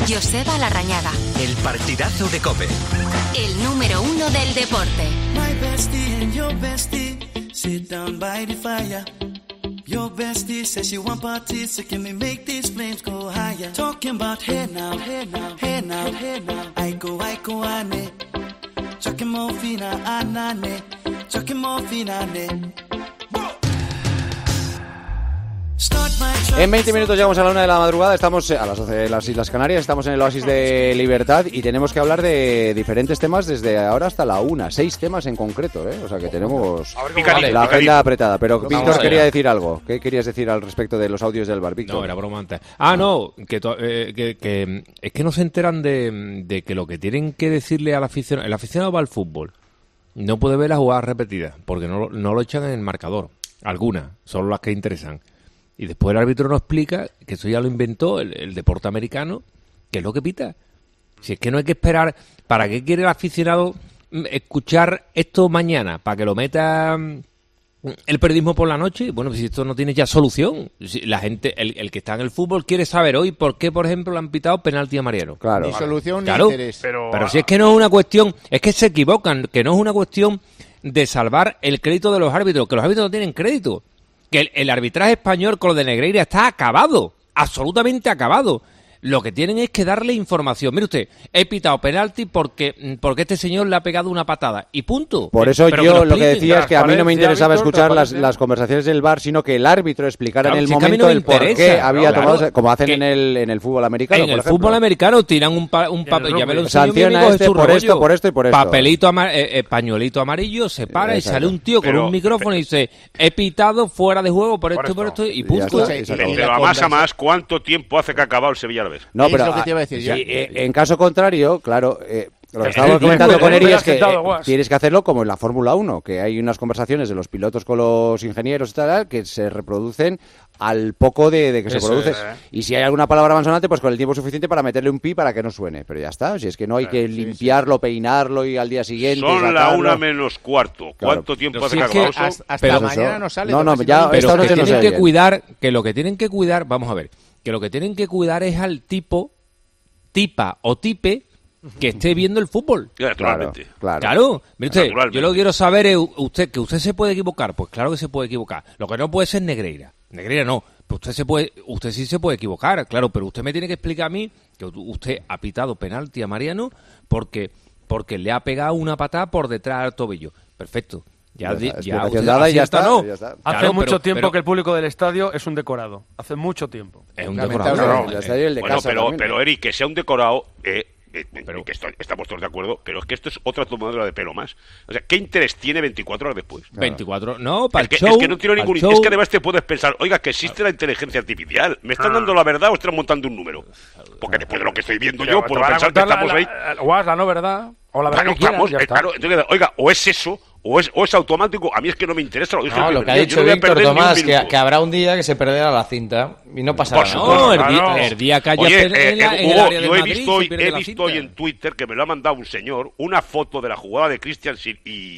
Joseba Larrañaga. El partidazo de COPE. El número 1 del deporte. My bestie and your bestie sit down by the fire. Your bestie says she want parties, so can we make these flames go higher? Talking about hey now, hey now, hey now, hey now. I go, ane. Chucking morphina, anane. Chucking morphina, ane. En 20 minutos llegamos a la 1 de la madrugada, estamos a las 12 de las Islas Canarias, estamos en el Oasis de Libertad y tenemos que hablar de diferentes temas desde ahora hasta la 1, 6 temas en concreto, o sea que tenemos la agenda apretada. Pero Víctor quería decir algo. ¿Qué querías decir al respecto de los audios del bar, Víctor? No, era broma antes. No, que es que no se enteran de que lo que tienen que decirle al aficionado, el aficionado va al fútbol, no puede ver las jugadas repetidas porque no lo echan en el marcador, algunas, solo las que interesan. Y después el árbitro nos explica que eso ya lo inventó el deporte americano, que es lo que pita. Si es que no hay que esperar, ¿para qué quiere el aficionado escuchar esto mañana? ¿Para que lo meta el periodismo por la noche? Bueno, pues si esto no tiene ya solución. Si la gente, el que está en el fútbol quiere saber hoy por qué, por ejemplo, le han pitado penalti a Mariano. Claro. Ni solución claro, ni interés. Pero si es que no es una cuestión, es que se equivocan, que no es una cuestión de salvar el crédito de los árbitros, que los árbitros no tienen crédito. Que el arbitraje español con lo de Negreira está acabado, absolutamente acabado. Lo que tienen es que darle información. Mire usted, he pitado penalti porque este señor le ha pegado una patada. Y punto. Por eso yo lo que decía es que a mí no me interesaba escuchar las conversaciones del VAR, sino que el árbitro explicara en el momento el por qué había tomado, como hacen en el fútbol americano. En el fútbol americano tiran un papel, ya me lo enseñó mi sanciona amigo por esto, por esto y por esto. Papelito pañuelito amarillo, se para y sale un tío con un micrófono y dice, he pitado fuera de juego por esto y punto. Pero a más, ¿cuánto tiempo hace que ha acabado el Sevilla Alavés? No, pero lo que te iba a decir yo. En caso contrario, claro, lo que estábamos comentando con Eri es que tienes que hacerlo como en la Fórmula 1, que hay unas conversaciones de los pilotos con los ingenieros y tal, que se reproducen al poco de que se produce. Y si hay alguna palabra malsonante, pues con el tiempo suficiente para meterle un pi para que no suene. Pero ya está, si es que no hay que limpiarlo, peinarlo y al día siguiente son la 1:15. ¿Cuánto tiempo hace que ha acabado eso? Hasta mañana no sale. No, ya esta noche no sale. Que lo que tienen que cuidar, vamos a ver, que lo que tienen que cuidar es al tipo, tipa o tipe que esté viendo el fútbol. Naturalmente. Claro. Mire usted, yo lo que quiero saber es que usted se puede equivocar. Pues claro que se puede equivocar. Lo que no puede ser Negreira. Negreira no. Pues usted sí se puede equivocar, claro, pero usted me tiene que explicar a mí que usted ha pitado penalti a Mariano porque le ha pegado una patada por detrás del tobillo. Perfecto. Ya está. No. Hace mucho tiempo que el público del estadio es un decorado. Hace mucho tiempo. Es un decorado. Pero Eric, que sea un decorado, pero que estamos todos de acuerdo, pero es que esto es otra tomadura de pelo más. O sea, ¿qué interés tiene 24 horas después? 24, no, para el show. Es que no tiene ningún interés. Es que además te puedes pensar, oiga, que existe la inteligencia artificial. ¿Me están dando la verdad o están montando un número? Porque después de lo que estoy viendo yo, puedo pensar que estamos ahí. O la no verdad, o la verdad que quieras, claro, entonces, oiga, o es eso, o es automático. A mí es que no me interesa. Lo que ha dicho Víctor Tomás, que habrá un día que se perderá la cinta y no pasará nada. El día que haya Hugo, yo he visto hoy en Twitter que me lo ha mandado un señor, una foto de la jugada de Christensen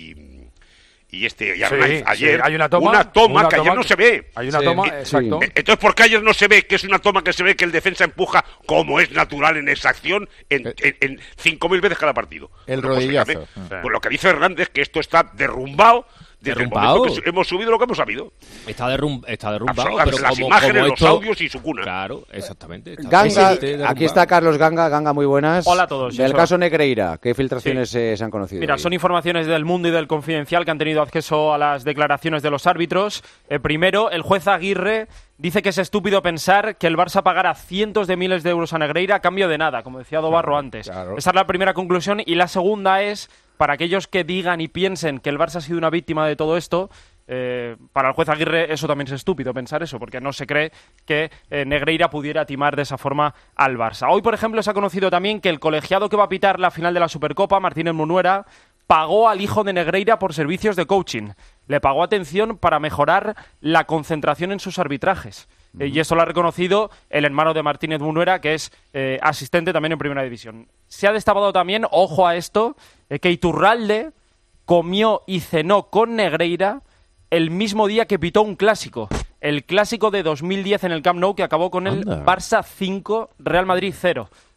y Arnaiz ayer, hay una toma que ayer no se ve. Hay una toma, exacto. Entonces, ¿por qué ayer no se ve? Que es una toma que se ve que el defensa empuja como es natural en esa acción en 5.000 veces cada partido. El rodillazo. Pues lo que dice Hernández, que esto está derrumbado desde el momento que hemos subido lo que hemos sabido. Está derrumbado. Pero las imágenes, los audios y su cuna. Claro, exactamente. Ganga, aquí está Carlos Ganga. Ganga, muy buenas. Hola a todos. Del caso Negreira, ¿qué filtraciones se han conocido? Mira, son informaciones del Mundo y del Confidencial que han tenido acceso a las declaraciones de los árbitros. Primero, el juez Aguirre dice que es estúpido pensar que el Barça pagará cientos de miles de euros a Negreira a cambio de nada, como decía Dobarro antes. Claro. Esa es la primera conclusión. Y la segunda es, para aquellos que digan y piensen que el Barça ha sido una víctima de todo esto, para el juez Aguirre eso también es estúpido pensar eso, porque no se cree que Negreira pudiera timar de esa forma al Barça. Hoy, por ejemplo, se ha conocido también que el colegiado que va a pitar la final de la Supercopa, Martínez Munuera, pagó al hijo de Negreira por servicios de coaching. Le pagó atención para mejorar la concentración en sus arbitrajes. Y esto lo ha reconocido el hermano de Martínez Munuera, que es asistente también en Primera División. Se ha destapado también, ojo a esto, que Iturralde comió y cenó con Negreira el mismo día que pitó un clásico. El clásico de 2010 en el Camp Nou, que acabó con el Barça 5, Real Madrid 0.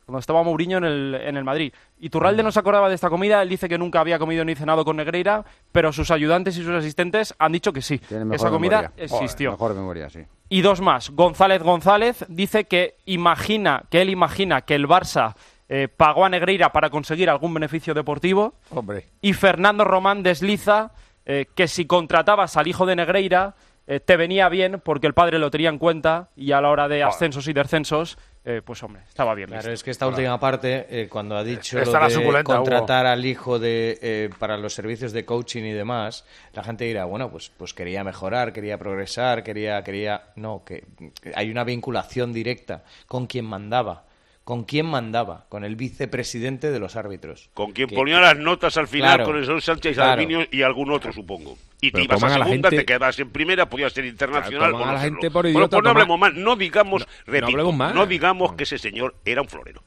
cuando estaba Mourinho en el Madrid. Iturralde no se acordaba de esta comida, él dice que nunca había comido ni cenado con Negreira, pero sus ayudantes y sus asistentes han dicho que sí, que esa comida existió. Mejor memoria, sí. Y dos más. González dice que él imagina que el Barça pagó a Negreira para conseguir algún beneficio deportivo. Hombre. Y Fernando Román desliza que si contratabas al hijo de Negreira te venía bien porque el padre lo tenía en cuenta y a la hora de ascensos y descensos pues hombre, estaba bien visto. Claro, es que esta última parte, cuando ha dicho lo de contratar al hijo para los servicios de coaching y demás, la gente dirá, bueno, pues quería mejorar, quería progresar, No, que hay una vinculación directa con quien mandaba. ¿Con quién mandaba? Con el vicepresidente de los árbitros. Con quien ponía las notas al final, con el señor Sánchez Alminio y algún otro, supongo. Y te ibas a segunda, te quedabas en primera, podías ser internacional o no serlo. Bueno, pues no hablemos más, no digamos, no digamos que ese señor era un florero.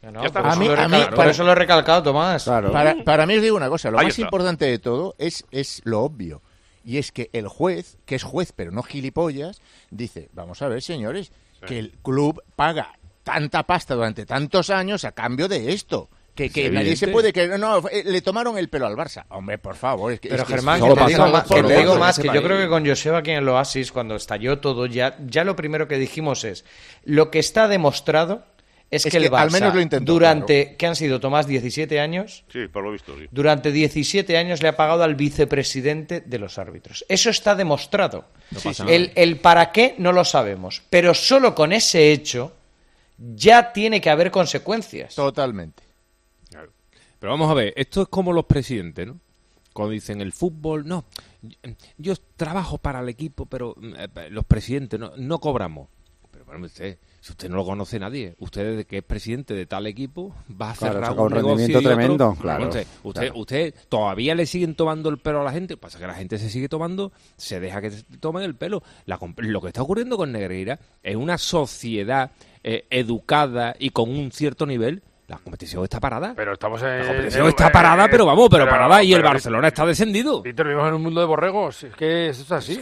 A mí, por eso lo he recalcado, Tomás. Claro. Para mí os digo una cosa, lo más importante de todo es lo obvio. Y es que el juez, que es juez pero no gilipollas, dice, vamos a ver, señores, que el club paga tanta pasta durante tantos años a cambio de esto. Que nadie se puede creer. No, le tomaron el pelo al Barça. Hombre, por favor. Pero Germán, que te digo más, que yo creo que con Joseba aquí en el Oasis, cuando estalló todo, ya lo primero que dijimos es, lo que está demostrado es que el Barça, al menos lo intentó, durante, ¿qué han sido, Tomás, 17 años? Sí, por lo visto, sí. Durante 17 años le ha pagado al vicepresidente de los árbitros. Eso está demostrado. El para qué no lo sabemos, pero solo con ese hecho ya tiene que haber consecuencias. Totalmente. Claro. Pero vamos a ver, esto es como los presidentes, ¿no? Cuando dicen el fútbol, no, yo trabajo para el equipo, pero los presidentes no cobramos. Pero bueno, si usted no lo conoce nadie, usted desde que es presidente de tal equipo va a cerrar un rendimiento tremendo, claro. Usted todavía le siguen tomando el pelo a la gente, pasa que la gente se sigue tomando, se deja que tomen el pelo. Lo que está ocurriendo con Negreira es una sociedad educada y con un cierto nivel. La competición está parada. Pero estamos en... La competición está parada, pero parada y el Barcelona está descendido. Víctor, vivimos en un mundo de borregos. Es que eso es así.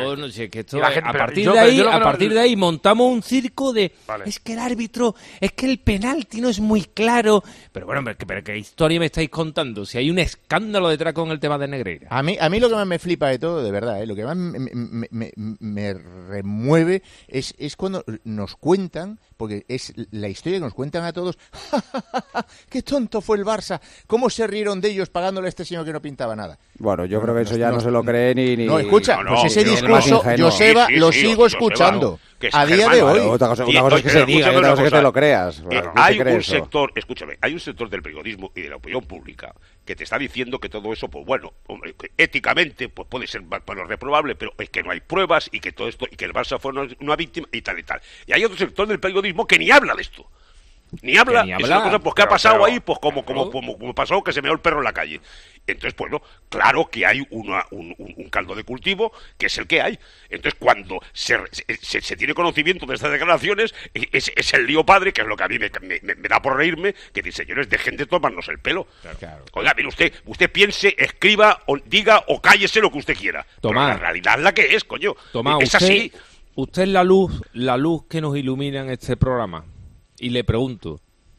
A partir de ahí montamos un circo de... Vale. Es que el árbitro, es que el penalti no es muy claro. Pero bueno, pero ¿qué historia me estáis contando? Si hay un escándalo detrás con el tema de Negreira. A mí lo que más me flipa de todo, de verdad, lo que más me remueve es cuando nos cuentan, porque es la historia que nos cuentan a todos. ¡Qué tonto fue el Barça! ¿Cómo se rieron de ellos pagándole a este señor que no pintaba nada? Bueno, yo creo que eso ya no se lo cree ni... No, escucha, pues ese discurso, Joseba, lo sigo escuchando. A día de hoy. Otra cosa es que se diga, otra cosa es que te lo creas. Hay un sector, escúchame, hay un sector del periodismo y de la opinión pública que te está diciendo que todo eso, pues bueno, éticamente pues puede ser reprobable, pero es que no hay pruebas y que todo esto, y que el Barça fue una víctima y tal y tal. Y hay otro sector del periodismo que ni habla de esto. Ni habla, es una cosa, pues, ¿qué ha pasado ahí? Pues como pasó que se meó el perro en la calle. Entonces, bueno, claro que hay un caldo de cultivo, que es el que hay. Entonces, cuando se tiene conocimiento de estas declaraciones, es el lío padre, que es lo que a mí me da por reírme, que dice, señores, dejen de tomarnos el pelo. Claro. Oiga, mire, usted piense, escriba, o diga, o cállese lo que usted quiera. Tomás, pero la realidad es la que es, coño. Tomás, es así. Usted es la luz que nos ilumina en este programa. Y le pregunto,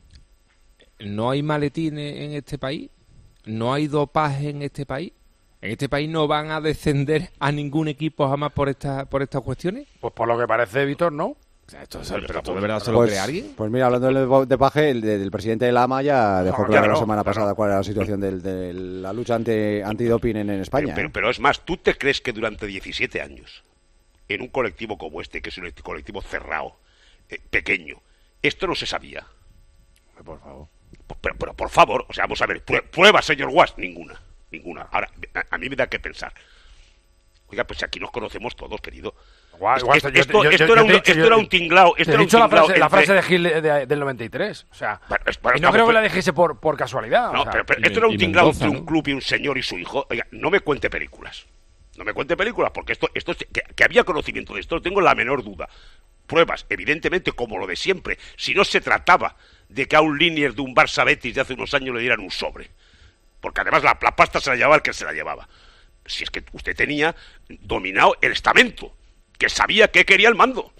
¿no hay maletines en este país? ¿No hay dopaje en este país? ¿En este país no van a descender a ningún equipo jamás por estas cuestiones? Pues por lo que parece, Víctor, ¿no? O sea, ¿pero todo de verdad se lo cree alguien? Pues mira, hablando del dopaje, el presidente de la AMA ya dejó claro la semana pasada cuál era la situación de la lucha antidoping en España. Pero es más, ¿tú te crees que durante 17 años, en un colectivo como este, que es un colectivo cerrado, pequeño, esto no se sabía? Por favor. Pero por favor, o sea, vamos a ver, prueba, señor Guas, ninguna. Ahora, a mí me da que pensar. Oiga, pues aquí nos conocemos todos, querido. Esto era un tinglao. Te he dicho la frase de Gil del 93. O sea, y no creo que la dijese por casualidad. No, pero esto era un tinglao entre un club y un señor y su hijo. Oiga, no me cuente películas. Porque esto que había conocimiento de esto, no tengo la menor duda. Pruebas, evidentemente, como lo de siempre. Si no se trataba de que a un linier de un Barça Betis de hace unos años le dieran un sobre. Porque además la pasta se la llevaba el que se la llevaba. Si es que usted tenía dominado el estamento, que sabía que quería el mando.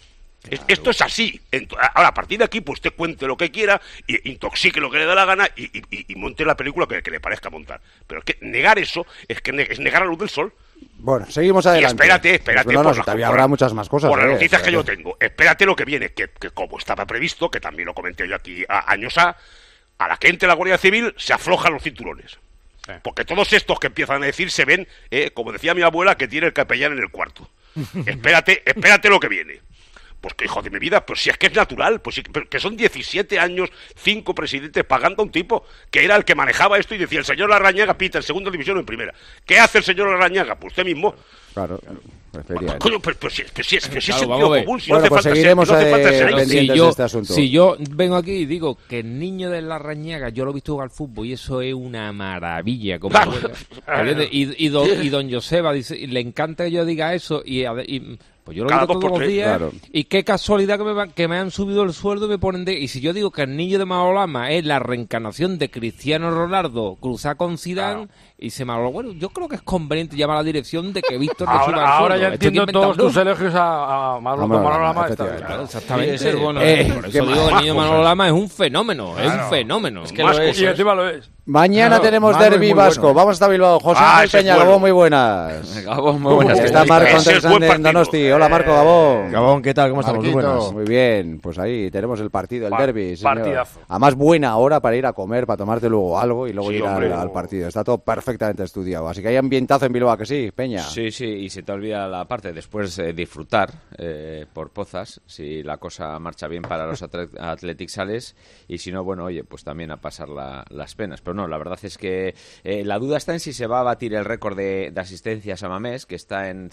Claro. Esto es así. Ahora, a partir de aquí, pues usted cuente lo que quiera, y intoxique lo que le da la gana, y monte la película que le parezca montar. Pero es que negar eso es negar la luz del sol. Bueno, seguimos adelante. Y espérate. Todavía habrá muchas más cosas. Por las noticias que yo tengo. Espérate lo que viene, que como estaba previsto, que también lo comenté yo aquí años a la que entre la Guardia Civil se aflojan los cinturones. Sí. Porque todos estos que empiezan a decir se ven, como decía mi abuela, que tiene el capellán en el cuarto. Espérate lo que viene. Pues que hijo de mi vida, pues si es que es natural, pues que son 17 años, 5 presidentes pagando a un tipo que era el que manejaba esto y decía, el señor Larrañaga pita en segunda división o en primera. ¿Qué hace el señor Larrañaga? Pues usted mismo. Claro. Coño, pero si es sentido común, si no hace falta seguiremos pendientes de este asunto. Si yo vengo aquí y digo que el niño de Larrañaga, yo lo he visto jugar al fútbol y eso es una maravilla. Como y don Joseba dice, le encanta que yo diga eso y pues yo lo digo todos los días, claro. Y qué casualidad que me han subido el sueldo y me ponen y si yo digo que el niño de Manolo Lama es la reencarnación de Cristiano Ronaldo cruzado con Zidane, y se me habló, bueno, yo creo que es conveniente llamar a la dirección de que Víctor le suba el sueldo. Ahora ya entiendo todos tus elogios a Manolo Lama. Claro, exactamente. Sí, por eso digo que el niño de Manolo Lama es un fenómeno, es un fenómeno. Es que lo es. Y encima lo es. Mañana tenemos derbi vasco. Bueno. Vamos hasta Bilbao. José Ángel Peña, Gabón, muy buenas. Gabón, muy buenas. Está Marco Sánchez en Donosti. Hola, Marco, Gabón. Gabón, ¿qué tal? ¿Cómo estamos? Muy buenas. Muy bien, pues ahí tenemos el partido, el derbi. Partidazo. Además, buena hora para ir a comer, para tomarte luego algo y luego ir al partido. Está todo perfectamente estudiado. Así que hay ambientazo en Bilbao, que sí, Peña. Sí, y se te olvida la parte. Después disfrutar por Pozas, si la cosa marcha bien para los Athletic sales, y si no, bueno, oye, pues también a pasar las penas. Pero no, la verdad es que la duda está en si se va a batir el récord de asistencias a Mamés, que está en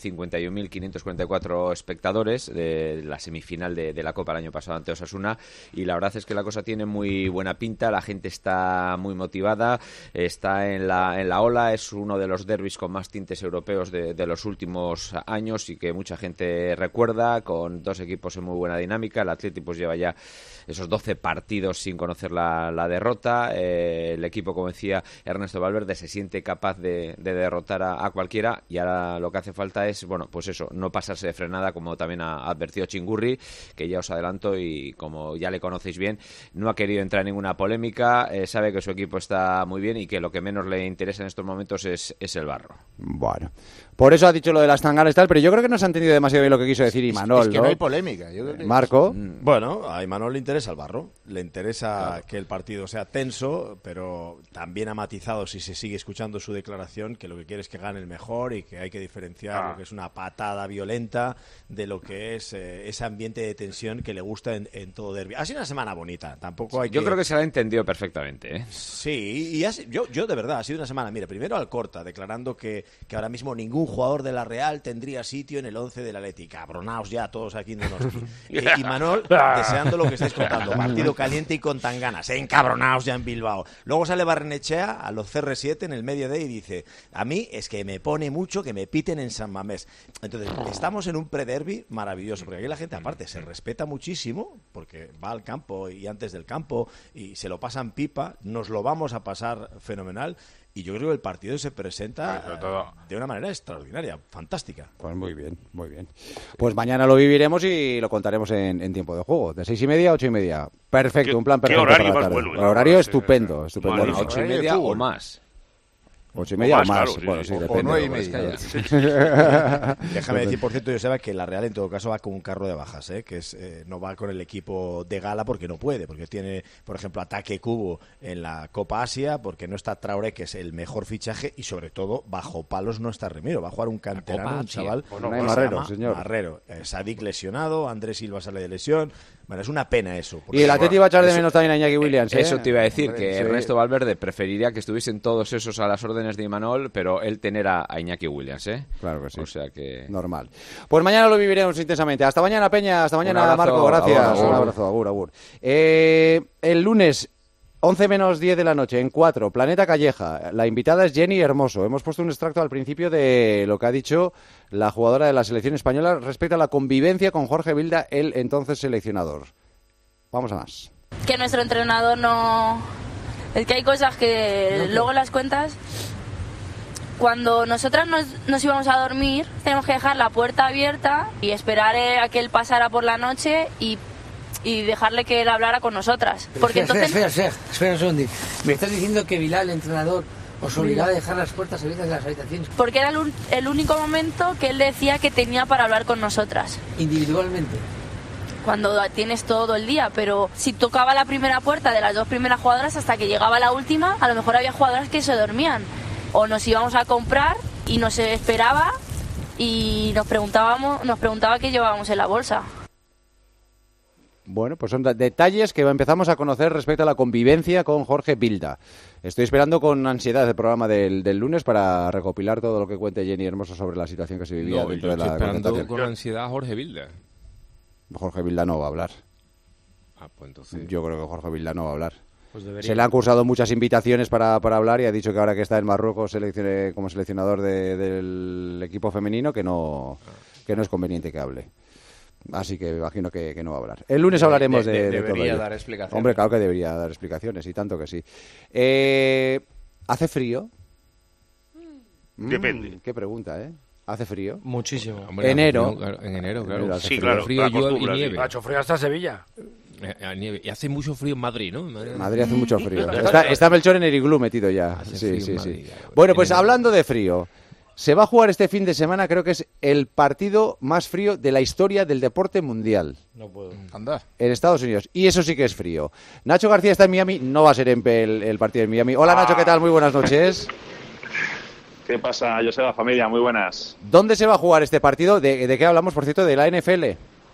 51.544 espectadores de la semifinal de la Copa el año pasado ante Osasuna, y la verdad es que la cosa tiene muy buena pinta, la gente está muy motivada, está en la ola, es uno de los derbis con más tintes europeos de los últimos años y que mucha gente recuerda, con dos equipos en muy buena dinámica. El Athletic pues lleva ya esos 12 partidos sin conocer la derrota, el equipo, como decía Ernesto Valverde, se siente capaz de derrotar a cualquiera, y ahora lo que hace falta es, bueno, pues eso, no pasarse de frenada, como también ha advertido Chingurri, que ya os adelanto, y como ya le conocéis bien, no ha querido entrar en ninguna polémica, sabe que su equipo está muy bien y que lo que menos le interesa en estos momentos es el barro. Bueno, por eso ha dicho lo de las tanganas y tal, pero yo creo que no se ha entendido demasiado bien lo que quiso decir Imanol, es que no hay polémica. Yo creo que Marco. Bueno, a Imanol le interesa el barro, le interesa que el partido sea tenso, pero también ha matizado, si se sigue escuchando su declaración, que lo que quiere es que gane el mejor y que hay que diferenciar lo que es una patada violenta de lo que es ese ambiente de tensión que le gusta en todo derbi. Ha sido una semana bonita, tampoco hay Yo creo que se la ha entendido perfectamente, ¿eh? Sí, y yo de verdad, ha sido una semana, mira, primero Alcorta, declarando que ahora mismo ningún jugador de la Real tendría sitio en el 11 del Atleti. Cabronaos ya todos aquí en Donosti. Y Manol, deseando lo que estáis contando, partido caliente y con tan ganas, encabronaos ya en Bilbao. Luego sale Barrenechea a los CR7 en el medio de y dice, a mí es que me pone mucho que me piten en San Mamés. Entonces, estamos en un prederbi maravilloso, porque aquí la gente aparte se respeta muchísimo, porque va al campo y antes del campo y se lo pasan pipa, nos lo vamos a pasar fenomenal. Y yo creo que el partido se presenta de una manera extraordinaria, fantástica. Pues muy bien, muy bien. Pues mañana lo viviremos y lo contaremos en tiempo de juego. De 6:30 a 8:30. Perfecto, un plan perfecto. ¿Qué horario más bueno? El horario estupendo. Bueno, 8:30 o más. 8:30 o más, claro, bueno, sí, o depende. 9:30. Déjame decir, por cierto, Joseba, que la Real en todo caso va con un carro de bajas, que es no va con el equipo de gala porque no puede, porque tiene, por ejemplo, ataque cubo en la Copa Asia, porque no está Traoré, que es el mejor fichaje, y sobre todo, bajo palos no está Remiro, va a jugar un canterano, un chaval. Marrero, señor. Marrero. Sadik lesionado, Andrés Silva sale de lesión. Bueno, es una pena eso. Y el Atleti va a echar de menos también a Iñaki Williams. Eso te iba a decir, que Ernesto Valverde preferiría que estuviesen todos esos a las órdenes de Imanol, pero él tener a Iñaki Williams, ¿eh? Claro que sí. O sea que... Normal. Pues mañana lo viviremos intensamente. Hasta mañana, Peña. Hasta mañana, abrazo, Marco. Gracias. Agur. Un abrazo. Agur. El lunes, 11 menos 10 de la noche, en 4, Planeta Calleja. La invitada es Jenny Hermoso. Hemos puesto un extracto al principio de lo que ha dicho la jugadora de la selección española respecto a la convivencia con Jorge Vilda, el entonces seleccionador. Vamos a más. Que nuestro entrenador no... Es que hay cosas que luego las cuentas Cuando nosotras nos íbamos a dormir, tenemos que dejar la puerta abierta y esperar a que él pasara por la noche y dejarle que él hablara con nosotras. Porque espera un segundo. Me estás diciendo que Bilal, el entrenador, os obligaba a dejar las puertas abiertas de las habitaciones. Porque era el único momento que él decía que tenía para hablar con nosotras. ¿Individualmente? Cuando tienes todo el día, pero si tocaba la primera puerta de las 2 primeras jugadoras hasta que llegaba la última, a lo mejor había jugadoras que se dormían. O nos íbamos a comprar y nos esperaba y nos preguntaba qué llevábamos en la bolsa. Bueno, pues son detalles que empezamos a conocer respecto a la convivencia con Jorge Vilda. Estoy esperando con ansiedad el programa del lunes para recopilar todo lo que cuente Jenny Hermoso sobre la situación que se vivía dentro de la concentración. Estoy esperando con ansiedad a Jorge Vilda. Jorge Vilda no va a hablar. Pues entonces... Yo creo que Jorge Vilda no va a hablar. Pues se le han cursado muchas invitaciones para hablar y ha dicho que ahora que está en Marruecos como seleccionador del equipo femenino que no es conveniente que hable. Así que me imagino que no va a hablar. El lunes hablaremos de todo ello. Debería dar explicaciones. Hombre, claro que debería dar explicaciones, y tanto que sí. ¿Hace frío? Depende. Qué pregunta, ¿eh? ¿Hace frío? Muchísimo. Hombre, enero. En enero, claro. Sí, claro. Frío, llueve y nieve. Ha hecho frío hasta Sevilla. Nieve. Y hace mucho frío en Madrid, ¿no? Madrid hace mucho frío. Está Melchor en el iglú metido ya. Sí. Bueno, pues hablando de frío, se va a jugar este fin de semana, creo que es el partido más frío de la historia del deporte mundial. No puedo. Anda. En Estados Unidos. Y eso sí que es frío. Nacho García está en Miami. No va a ser el partido en Miami. Hola, Nacho, ¿qué tal? Muy buenas noches. ¿Qué pasa, Joseba, familia? Muy buenas. ¿Dónde se va a jugar este partido? ¿De qué hablamos, por cierto? ¿De la NFL?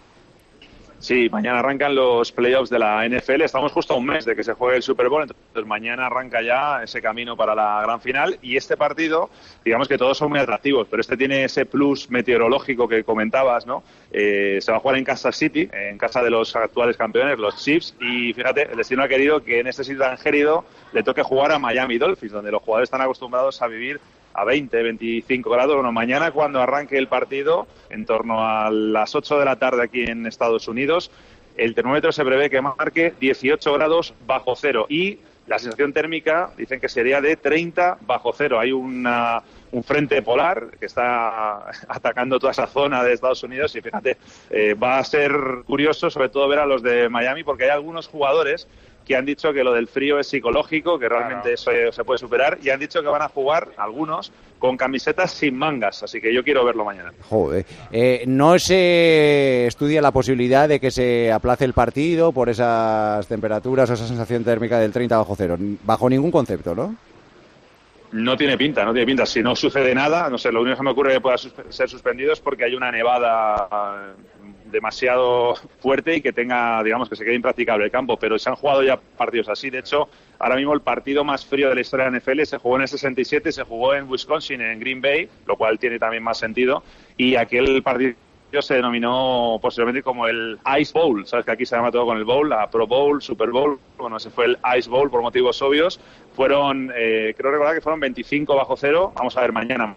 Sí, mañana arrancan los playoffs de la NFL. Estamos justo a un mes de que se juegue el Super Bowl, entonces mañana arranca ya ese camino para la gran final. Y este partido, digamos que todos son muy atractivos, pero este tiene ese plus meteorológico que comentabas, ¿no? Se va a jugar en Kansas City, en casa de los actuales campeones, los Chiefs. Y fíjate, el destino ha querido que en este sitio tan gélido le toque jugar a Miami Dolphins, donde los jugadores están acostumbrados a vivir a 20, 25 grados. Bueno, mañana cuando arranque el partido, en torno a las 8 de la tarde aquí en Estados Unidos, el termómetro se prevé que marque 18 grados bajo cero y la sensación térmica dicen que sería de 30 bajo cero. Hay un frente polar que está atacando toda esa zona de Estados Unidos y fíjate, va a ser curioso sobre todo ver a los de Miami porque hay algunos jugadores que han dicho que lo del frío es psicológico, que realmente eso se puede superar, y han dicho que van a jugar, algunos, con camisetas sin mangas, así que yo quiero verlo mañana. Joder. ¿No se estudia la posibilidad de que se aplace el partido por esas temperaturas o esa sensación térmica del 30 bajo cero? Bajo ningún concepto, ¿no? No tiene pinta. Si no sucede nada, no sé, lo único que me ocurre que pueda ser suspendido es porque hay una nevada demasiado fuerte y que tenga, digamos, que se quede impracticable el campo, pero se han jugado ya partidos así. De hecho, ahora mismo el partido más frío de la historia de la NFL se jugó en el 67, se jugó en Wisconsin, en Green Bay, lo cual tiene también más sentido, y aquel partido se denominó posteriormente como el Ice Bowl, sabes que aquí se llama todo con el Bowl, la Pro Bowl, Super Bowl, bueno, ese fue el Ice Bowl por motivos obvios. Fueron, creo recordar que fueron 25 bajo cero. Vamos a ver mañana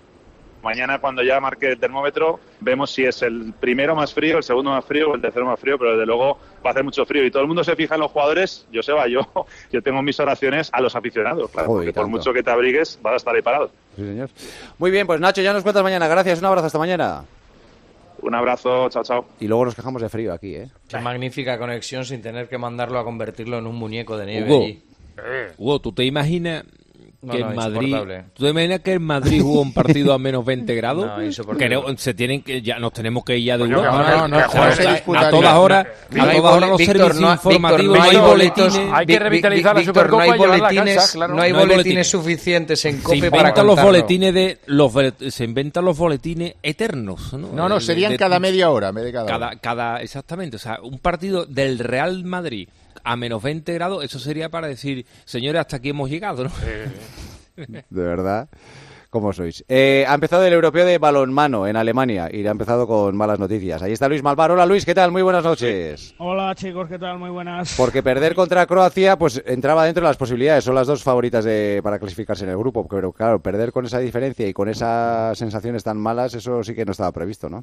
cuando ya marque el termómetro, vemos si es el primero más frío, el segundo más frío o el tercero más frío, pero desde luego va a hacer mucho frío. Y todo el mundo se fija en los jugadores, Joseba, yo tengo mis oraciones a los aficionados, claro, porque por mucho que te abrigues, vas a estar ahí parado. Sí, señor. Muy bien, pues Nacho, ya nos cuentas mañana. Gracias, un abrazo, hasta mañana. Un abrazo, chao, chao. Y luego nos quejamos de frío aquí, ¿eh? Qué magnífica conexión sin tener que mandarlo a convertirlo en un muñeco de nieve. Hugo, allí. Hugo, ¿tú te imaginas que en Madrid, ¿tú te imaginas que en Madrid jugó un partido a menos 20 grados? Ya nos tenemos que ir ya de Europa. A todas horas los servicios informativos no hay boletines. Hay que revitalizar la Supercopa y llevarla a casa, claro. No hay boletines suficientes en COPE para se inventan los boletines eternos, ¿no? No, serían cada media hora. Exactamente, o sea, un partido del Real Madrid a menos 20 grados, eso sería para decir, señores, hasta aquí hemos llegado, ¿no? De verdad, ¿cómo sois? Ha empezado el europeo de balonmano en Alemania y ha empezado con malas noticias. Ahí está Luis Malvar. Hola Luis, ¿qué tal? Muy buenas noches. Hola chicos, ¿qué tal? Muy buenas. Porque perder contra Croacia, pues entraba dentro de las posibilidades. Son las dos favoritas para clasificarse en el grupo. Pero claro, perder con esa diferencia y con esas sensaciones tan malas, eso sí que no estaba previsto, ¿no?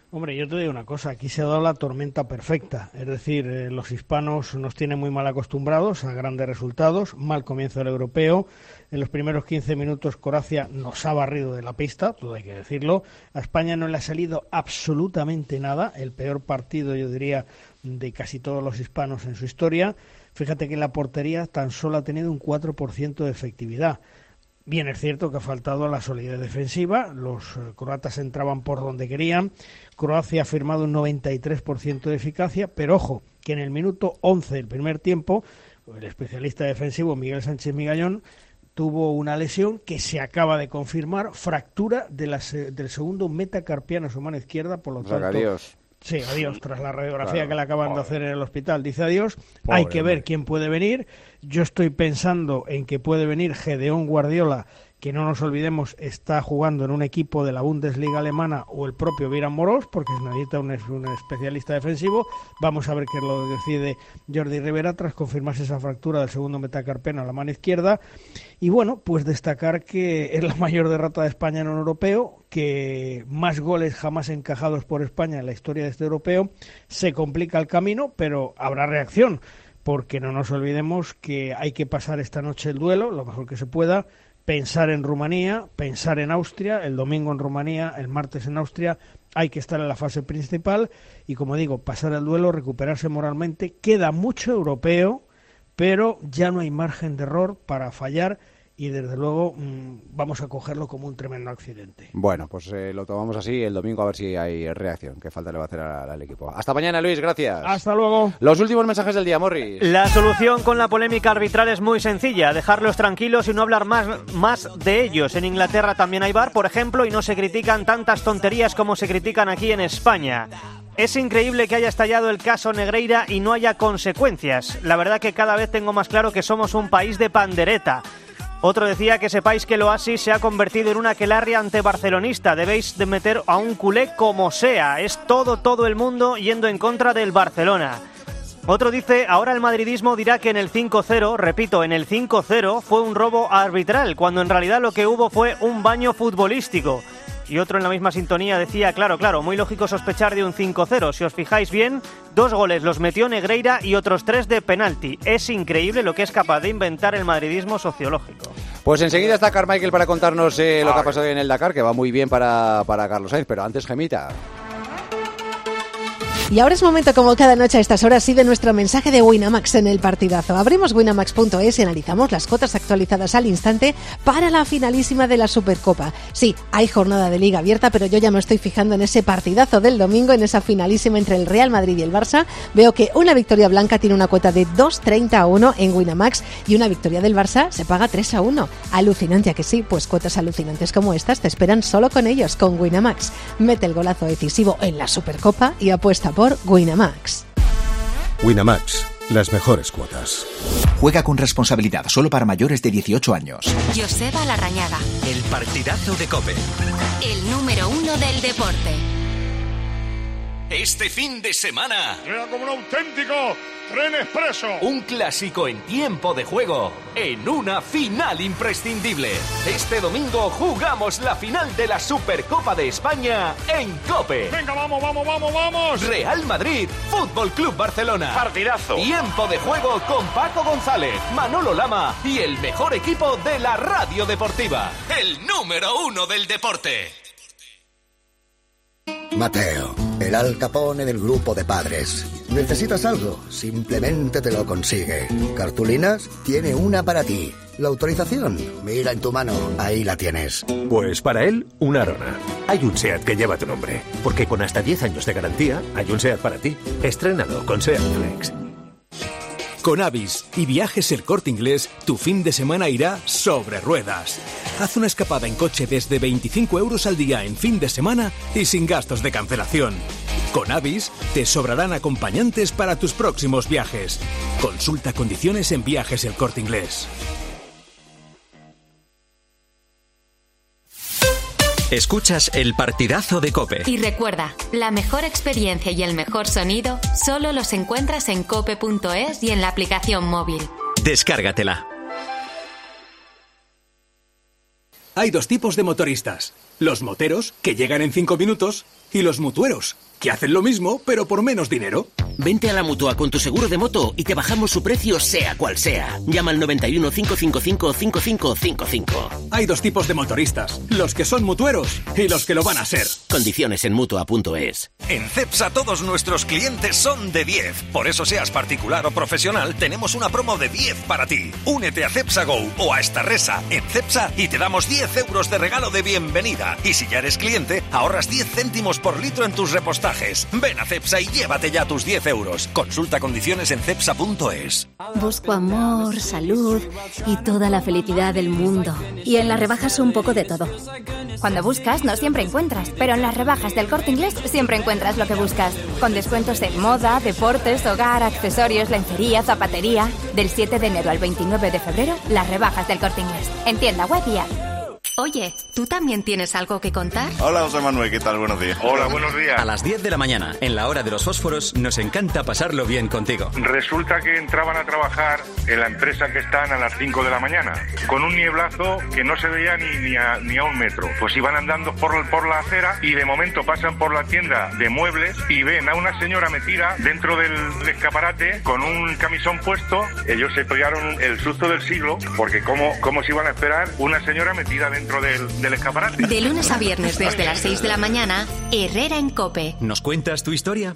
Hombre, yo te digo una cosa, aquí se ha dado la tormenta perfecta, es decir, los hispanos nos tienen muy mal acostumbrados a grandes resultados, mal comienzo del europeo, en los primeros 15 minutos Croacia nos ha barrido de la pista, todo hay que decirlo, a España no le ha salido absolutamente nada, el peor partido yo diría de casi todos los hispanos en su historia, fíjate que la portería tan solo ha tenido un 4% de efectividad. Bien, es cierto que ha faltado la solidez defensiva, los croatas entraban por donde querían, Croacia ha firmado un 93% de eficacia, pero ojo, que en el minuto 11 del primer tiempo, el especialista defensivo Miguel Sánchez Migallón tuvo una lesión que se acaba de confirmar, fractura del segundo metacarpiano en su mano izquierda, por lo tanto... Adiós. Sí, adiós, tras la radiografía que le acaban de hacer en el hospital, dice adiós, hay que ver quién puede venir, yo estoy pensando en que puede venir Gedeón Guardiola, que no nos olvidemos está jugando en un equipo de la Bundesliga alemana, o el propio Viran Morós, porque se necesita un especialista defensivo. Vamos a ver qué lo decide Jordi Rivera tras confirmarse esa fractura del segundo metacarpiano a la mano izquierda. Y bueno, pues destacar que es la mayor derrota de España en un europeo, que más goles jamás encajados por España en la historia de este europeo. Se complica el camino, pero habrá reacción, porque no nos olvidemos que hay que pasar esta noche el duelo, lo mejor que se pueda, pensar en Rumanía, pensar en Austria, el domingo en Rumanía, el martes en Austria, hay que estar en la fase principal y, como digo, pasar el duelo, recuperarse moralmente. Queda mucho europeo, pero ya no hay margen de error para fallar y, desde luego, vamos a cogerlo como un tremendo accidente. Bueno, pues lo tomamos así el domingo a ver si hay reacción. Qué falta le va a hacer al equipo. Hasta mañana, Luis, gracias. Hasta luego. Los últimos mensajes del día, Morris. La solución con la polémica arbitral es muy sencilla, dejarlos tranquilos y no hablar más de ellos. En Inglaterra también hay VAR, por ejemplo, y no se critican tantas tonterías como se critican aquí en España. Es increíble que haya estallado el caso Negreira y no haya consecuencias. La verdad que cada vez tengo más claro que somos un país de pandereta. Otro decía que sepáis que el Oasis se ha convertido en una aquelarre antibarcelonista. Debéis de meter a un culé como sea. Es todo el mundo yendo en contra del Barcelona. Otro dice, ahora el madridismo dirá que en el 5-0, repito, en el 5-0 fue un robo arbitral, cuando en realidad lo que hubo fue un baño futbolístico. Y otro en la misma sintonía decía, claro, muy lógico sospechar de un 5-0. Si os fijáis bien, 2 goles los metió Negreira y otros 3 de penalti. Es increíble lo que es capaz de inventar el madridismo sociológico. Pues enseguida está Carmichael para contarnos lo que ha pasado en el Dakar, que va muy bien para Carlos Sainz, pero antes Gemita. Y ahora es momento, como cada noche a estas horas, de nuestro mensaje de Winamax en el partidazo. Abrimos winamax.es y analizamos las cuotas actualizadas al instante para la finalísima de la Supercopa. Sí, hay jornada de Liga abierta, pero yo ya me estoy fijando en ese partidazo del domingo, en esa finalísima entre el Real Madrid y el Barça. Veo que una victoria blanca tiene una cuota de 2,30 en Winamax y una victoria del Barça se paga 3-1. Alucinante, ¿a que sí? Pues cuotas alucinantes como estas te esperan solo con ellos, con Winamax. Mete el golazo decisivo en la Supercopa y apuesta por Winamax. Winamax, las mejores cuotas. Juega con responsabilidad, solo para mayores de 18 años. Joseba Larrañaga. El partidazo de COPE. El número 1 del deporte. Este fin de semana llega como un auténtico tren expreso. Un clásico en tiempo de juego, en una final imprescindible. Este domingo jugamos la final de la Supercopa de España en COPE. Venga, vamos. Real Madrid, Fútbol Club Barcelona. Partidazo. Tiempo de juego con Paco González, Manolo Lama y el mejor equipo de la radio deportiva. El número 1 del deporte. Mateo, el Al Capone del grupo de padres. ¿Necesitas algo? Simplemente te lo consigue. ¿Cartulinas? Tiene una para ti. ¿La autorización? Mira en tu mano, ahí la tienes. Pues para él, una Arona. Hay un SEAT que lleva tu nombre, porque con hasta 10 años de garantía, hay un SEAT para ti. Estrénalo con SEAT Flex. Con Avis y Viajes El Corte Inglés, tu fin de semana irá sobre ruedas. Haz una escapada en coche desde 25 euros al día en fin de semana y sin gastos de cancelación. Con Avis te sobrarán acompañantes para tus próximos viajes. Consulta condiciones en Viajes El Corte Inglés. Escuchas el partidazo de COPE. Y recuerda, la mejor experiencia y el mejor sonido solo los encuentras en cope.es y en la aplicación móvil. Descárgatela. Hay dos tipos de motoristas. Los moteros, que llegan en 5 minutos, y los mutueros, que hacen lo mismo, pero por menos dinero. Vente a la Mutua con tu seguro de moto y te bajamos su precio sea cual sea. Llama al 91 555 5555. Hay dos tipos de motoristas, los que son mutueros y los que lo van a ser. Condiciones en Mutua.es. En Cepsa todos nuestros clientes son de 10. Por eso seas particular o profesional, tenemos una promo de 10 para ti. Únete a Cepsa Go o a Starresa en Cepsa y te damos 10 euros de regalo de bienvenida. Y si ya eres cliente, ahorras 10 céntimos por litro en tus repostajes. Ven a Cepsa y llévate ya tus 10 euros. Consulta condiciones en cepsa.es. Busco amor, salud y toda la felicidad del mundo. Y en las rebajas un poco de todo. Cuando buscas no siempre encuentras, pero en las rebajas del Corte Inglés siempre encuentras lo que buscas. Con descuentos en moda, deportes, hogar, accesorios, lencería, zapatería. Del 7 de enero al 29 de febrero, las rebajas del Corte Inglés. En tienda web y app. Oye, ¿tú también tienes algo que contar? Hola, José Manuel, ¿qué tal? Buenos días. Hola, buenos días. A las 10 de la mañana, en la hora de los fósforos, nos encanta pasarlo bien contigo. Resulta que entraban a trabajar en la empresa que están a las 5 de la mañana, con un nieblazo que no se veía ni a un metro. Pues iban andando por la acera y de momento pasan por la tienda de muebles y ven a una señora metida dentro del escaparate con un camisón puesto. Ellos se pegaron el susto del siglo, porque ¿cómo se iban a esperar una señora metida dentro del escaparate? De lunes a viernes desde las 6 de la mañana, Herrera en COPE. ¿Nos cuentas tu historia?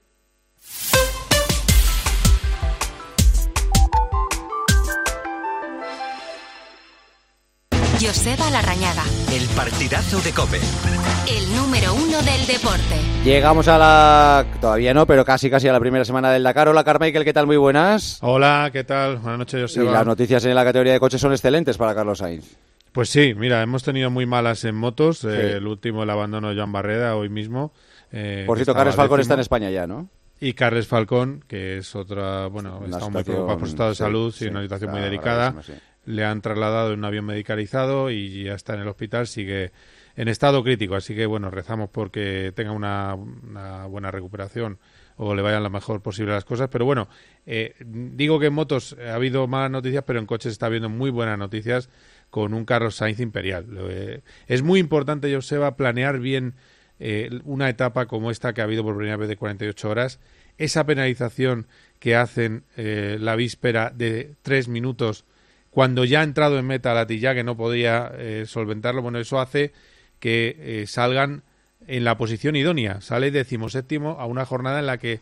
Joseba Larrañaga. El partidazo de COPE. El número 1 del deporte. Llegamos a la... Todavía no, pero casi a la primera semana del Dakar. Hola, Carmichael, ¿qué tal? Muy buenas. Hola, ¿qué tal? Buenas noches, Joseba. Y las noticias en la categoría de coches son excelentes para Carlos Sainz. Pues sí, mira, hemos tenido muy malas en motos. Sí. El último, el abandono de Joan Barreda, hoy mismo. Por cierto, Carles Falcón está en España ya, ¿no? Y Carles Falcón, que es otra... Bueno, está muy preocupado por su estado de salud, sí, una situación muy delicada. Sí. Le han trasladado en un avión medicalizado y ya está en el hospital, sigue en estado crítico. Así que, bueno, rezamos porque tenga una buena recuperación o le vayan lo mejor posible las cosas. Pero bueno, digo que en motos ha habido malas noticias, pero en coches está habiendo muy buenas noticias con un Carlos Sainz imperial. Es muy importante, Joseba, planear bien una etapa como esta que ha habido por primera vez de 48 horas. Esa penalización que hacen la víspera de 3 minutos cuando ya ha entrado en meta Latilla, que no podía solventarlo, bueno, eso hace que salgan en la posición idónea. Sale 17º a una jornada en la que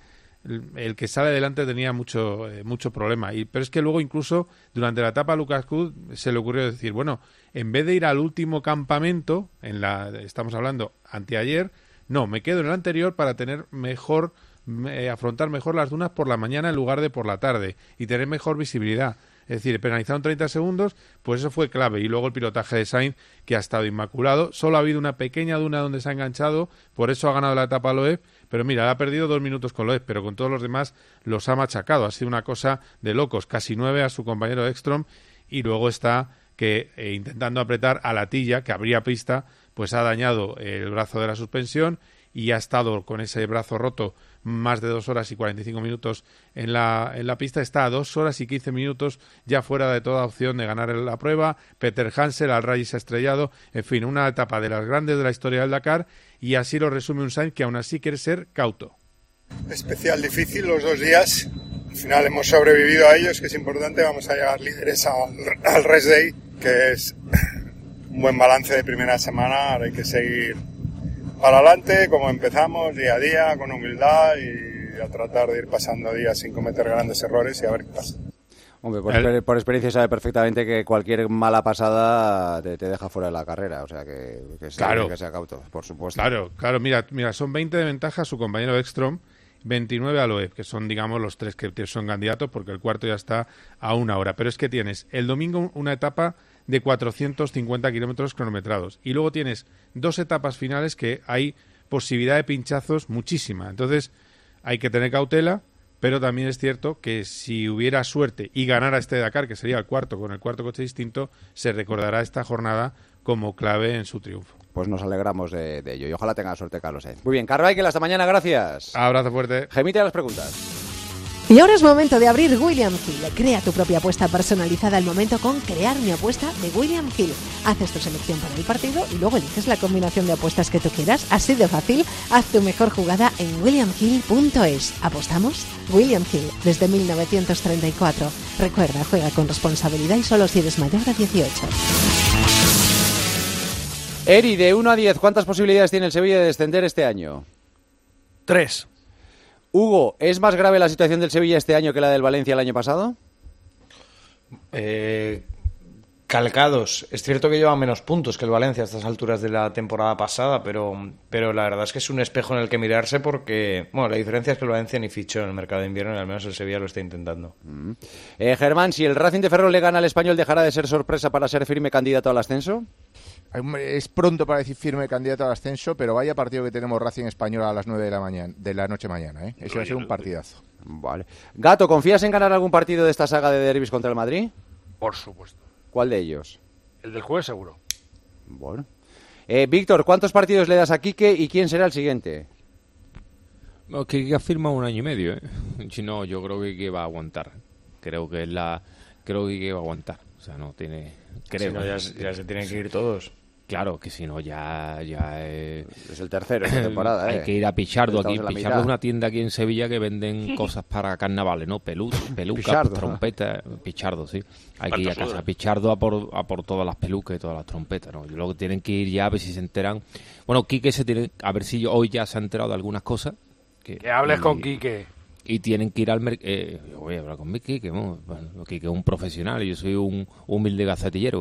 el que sale adelante tenía mucho problema. Pero es que luego incluso durante la etapa a Lucas Cruz se le ocurrió decir, bueno, en vez de ir al último campamento, estamos hablando anteayer, no, me quedo en el anterior para tener mejor, afrontar mejor las dunas por la mañana en lugar de por la tarde y tener mejor visibilidad. Es decir, penalizaron 30 segundos, pues eso fue clave. Y luego el pilotaje de Sainz, que ha estado inmaculado. Solo ha habido una pequeña duna donde se ha enganchado, por eso ha ganado la etapa Loeb. Pero mira, ha perdido 2 minutos con Loeb, pero con todos los demás los ha machacado. Ha sido una cosa de locos. Casi 9 a su compañero Ekstrom. Y luego está que intentando apretar a Latilla, que abría pista, pues ha dañado el brazo de la suspensión y ha estado con ese brazo roto más de 2 horas y 45 minutos en la pista. Está a 2 horas y 15 minutos ya fuera de toda opción de ganar la prueba. Peter Hansel al rally se ha estrellado. En fin, una etapa de las grandes de la historia del Dakar, y así lo resume un Sainz que aún así quiere ser cauto. Especial difícil los 2 días. Al final hemos sobrevivido a ellos, que es importante. Vamos a llegar líderes al Rest Day, que es un buen balance de primera semana. Ahora hay que seguir para adelante, como empezamos, día a día, con humildad, y a tratar de ir pasando días sin cometer grandes errores y a ver qué pasa. Hombre, por experiencia sabe perfectamente que cualquier mala pasada te deja fuera de la carrera, o sea que claro, que sea cauto, por supuesto. Claro, mira, son 20 de ventaja a su compañero Ekstrom, 29 a Loeb, que son, digamos, los 3 que son candidatos, porque el cuarto ya está a 1 hora. Pero es que tienes el domingo una etapa de 450 kilómetros cronometrados. Y luego tienes 2 etapas finales que hay posibilidad de pinchazos muchísima. Entonces hay que tener cautela, pero también es cierto que si hubiera suerte y ganara este Dakar, que sería el cuarto, con el cuarto coche distinto, se recordará esta jornada como clave en su triunfo. Pues nos alegramos de ello y ojalá tenga suerte Carlos Sainz. Muy bien, Carmichael, hasta mañana, gracias. Abrazo fuerte. Gemite a las preguntas. Y ahora es momento de abrir William Hill. Crea tu propia apuesta personalizada al momento con Crear mi apuesta de William Hill. Haces tu selección para el partido y luego eliges la combinación de apuestas que tú quieras. Así de fácil, haz tu mejor jugada en williamhill.es. ¿Apostamos? William Hill, desde 1934. Recuerda, juega con responsabilidad y solo si eres mayor de 18. Eri, de 1 a 10, ¿cuántas posibilidades tiene el Sevilla de descender este año? 3. Hugo, ¿es más grave la situación del Sevilla este año que la del Valencia el año pasado? Calcados. Es cierto que lleva menos puntos que el Valencia a estas alturas de la temporada pasada, pero la verdad es que es un espejo en el que mirarse porque, bueno, la diferencia es que el Valencia ni fichó en el mercado de invierno y al menos el Sevilla lo está intentando. Germán, si el Racing de Ferrol le gana al Español, ¿dejará de ser sorpresa para ser firme candidato al ascenso? Es pronto para decir firme candidato al ascenso, pero vaya partido que tenemos Racing Español a las 9 de la noche mañana, ¿eh? Eso va a ser un partidazo. Vale. Gato, ¿confías en ganar algún partido de esta saga de derbis contra el Madrid? Por supuesto. ¿Cuál de ellos? El del jueves seguro. Bueno. Víctor, ¿cuántos partidos le das a Quique y quién será el siguiente? No, Quique ha firmado 1 año y medio, ¿eh? Si no, yo creo que Quique va a aguantar. Creo que Quique va a aguantar. O sea, no tiene... Creo. Si no, ya se tienen que ir todos. Claro, que si no ya es el tercero de temporada. Hay que ir a Pichardo aquí. Pichardo es una tienda aquí en Sevilla que venden cosas para carnavales, ¿no? Pelucas, trompetas. Pichardo, sí. Hay que ir a casa Pichardo a por todas las pelucas y todas las trompetas, ¿no? Luego tienen que ir ya a ver si se enteran. Bueno, Quique a ver si hoy ya se ha enterado de algunas cosas. Que hables con Quique. Y tienen que ir al mercado. Yo voy a hablar con mi Quique, Quique es un profesional y yo soy un humilde gacetillero.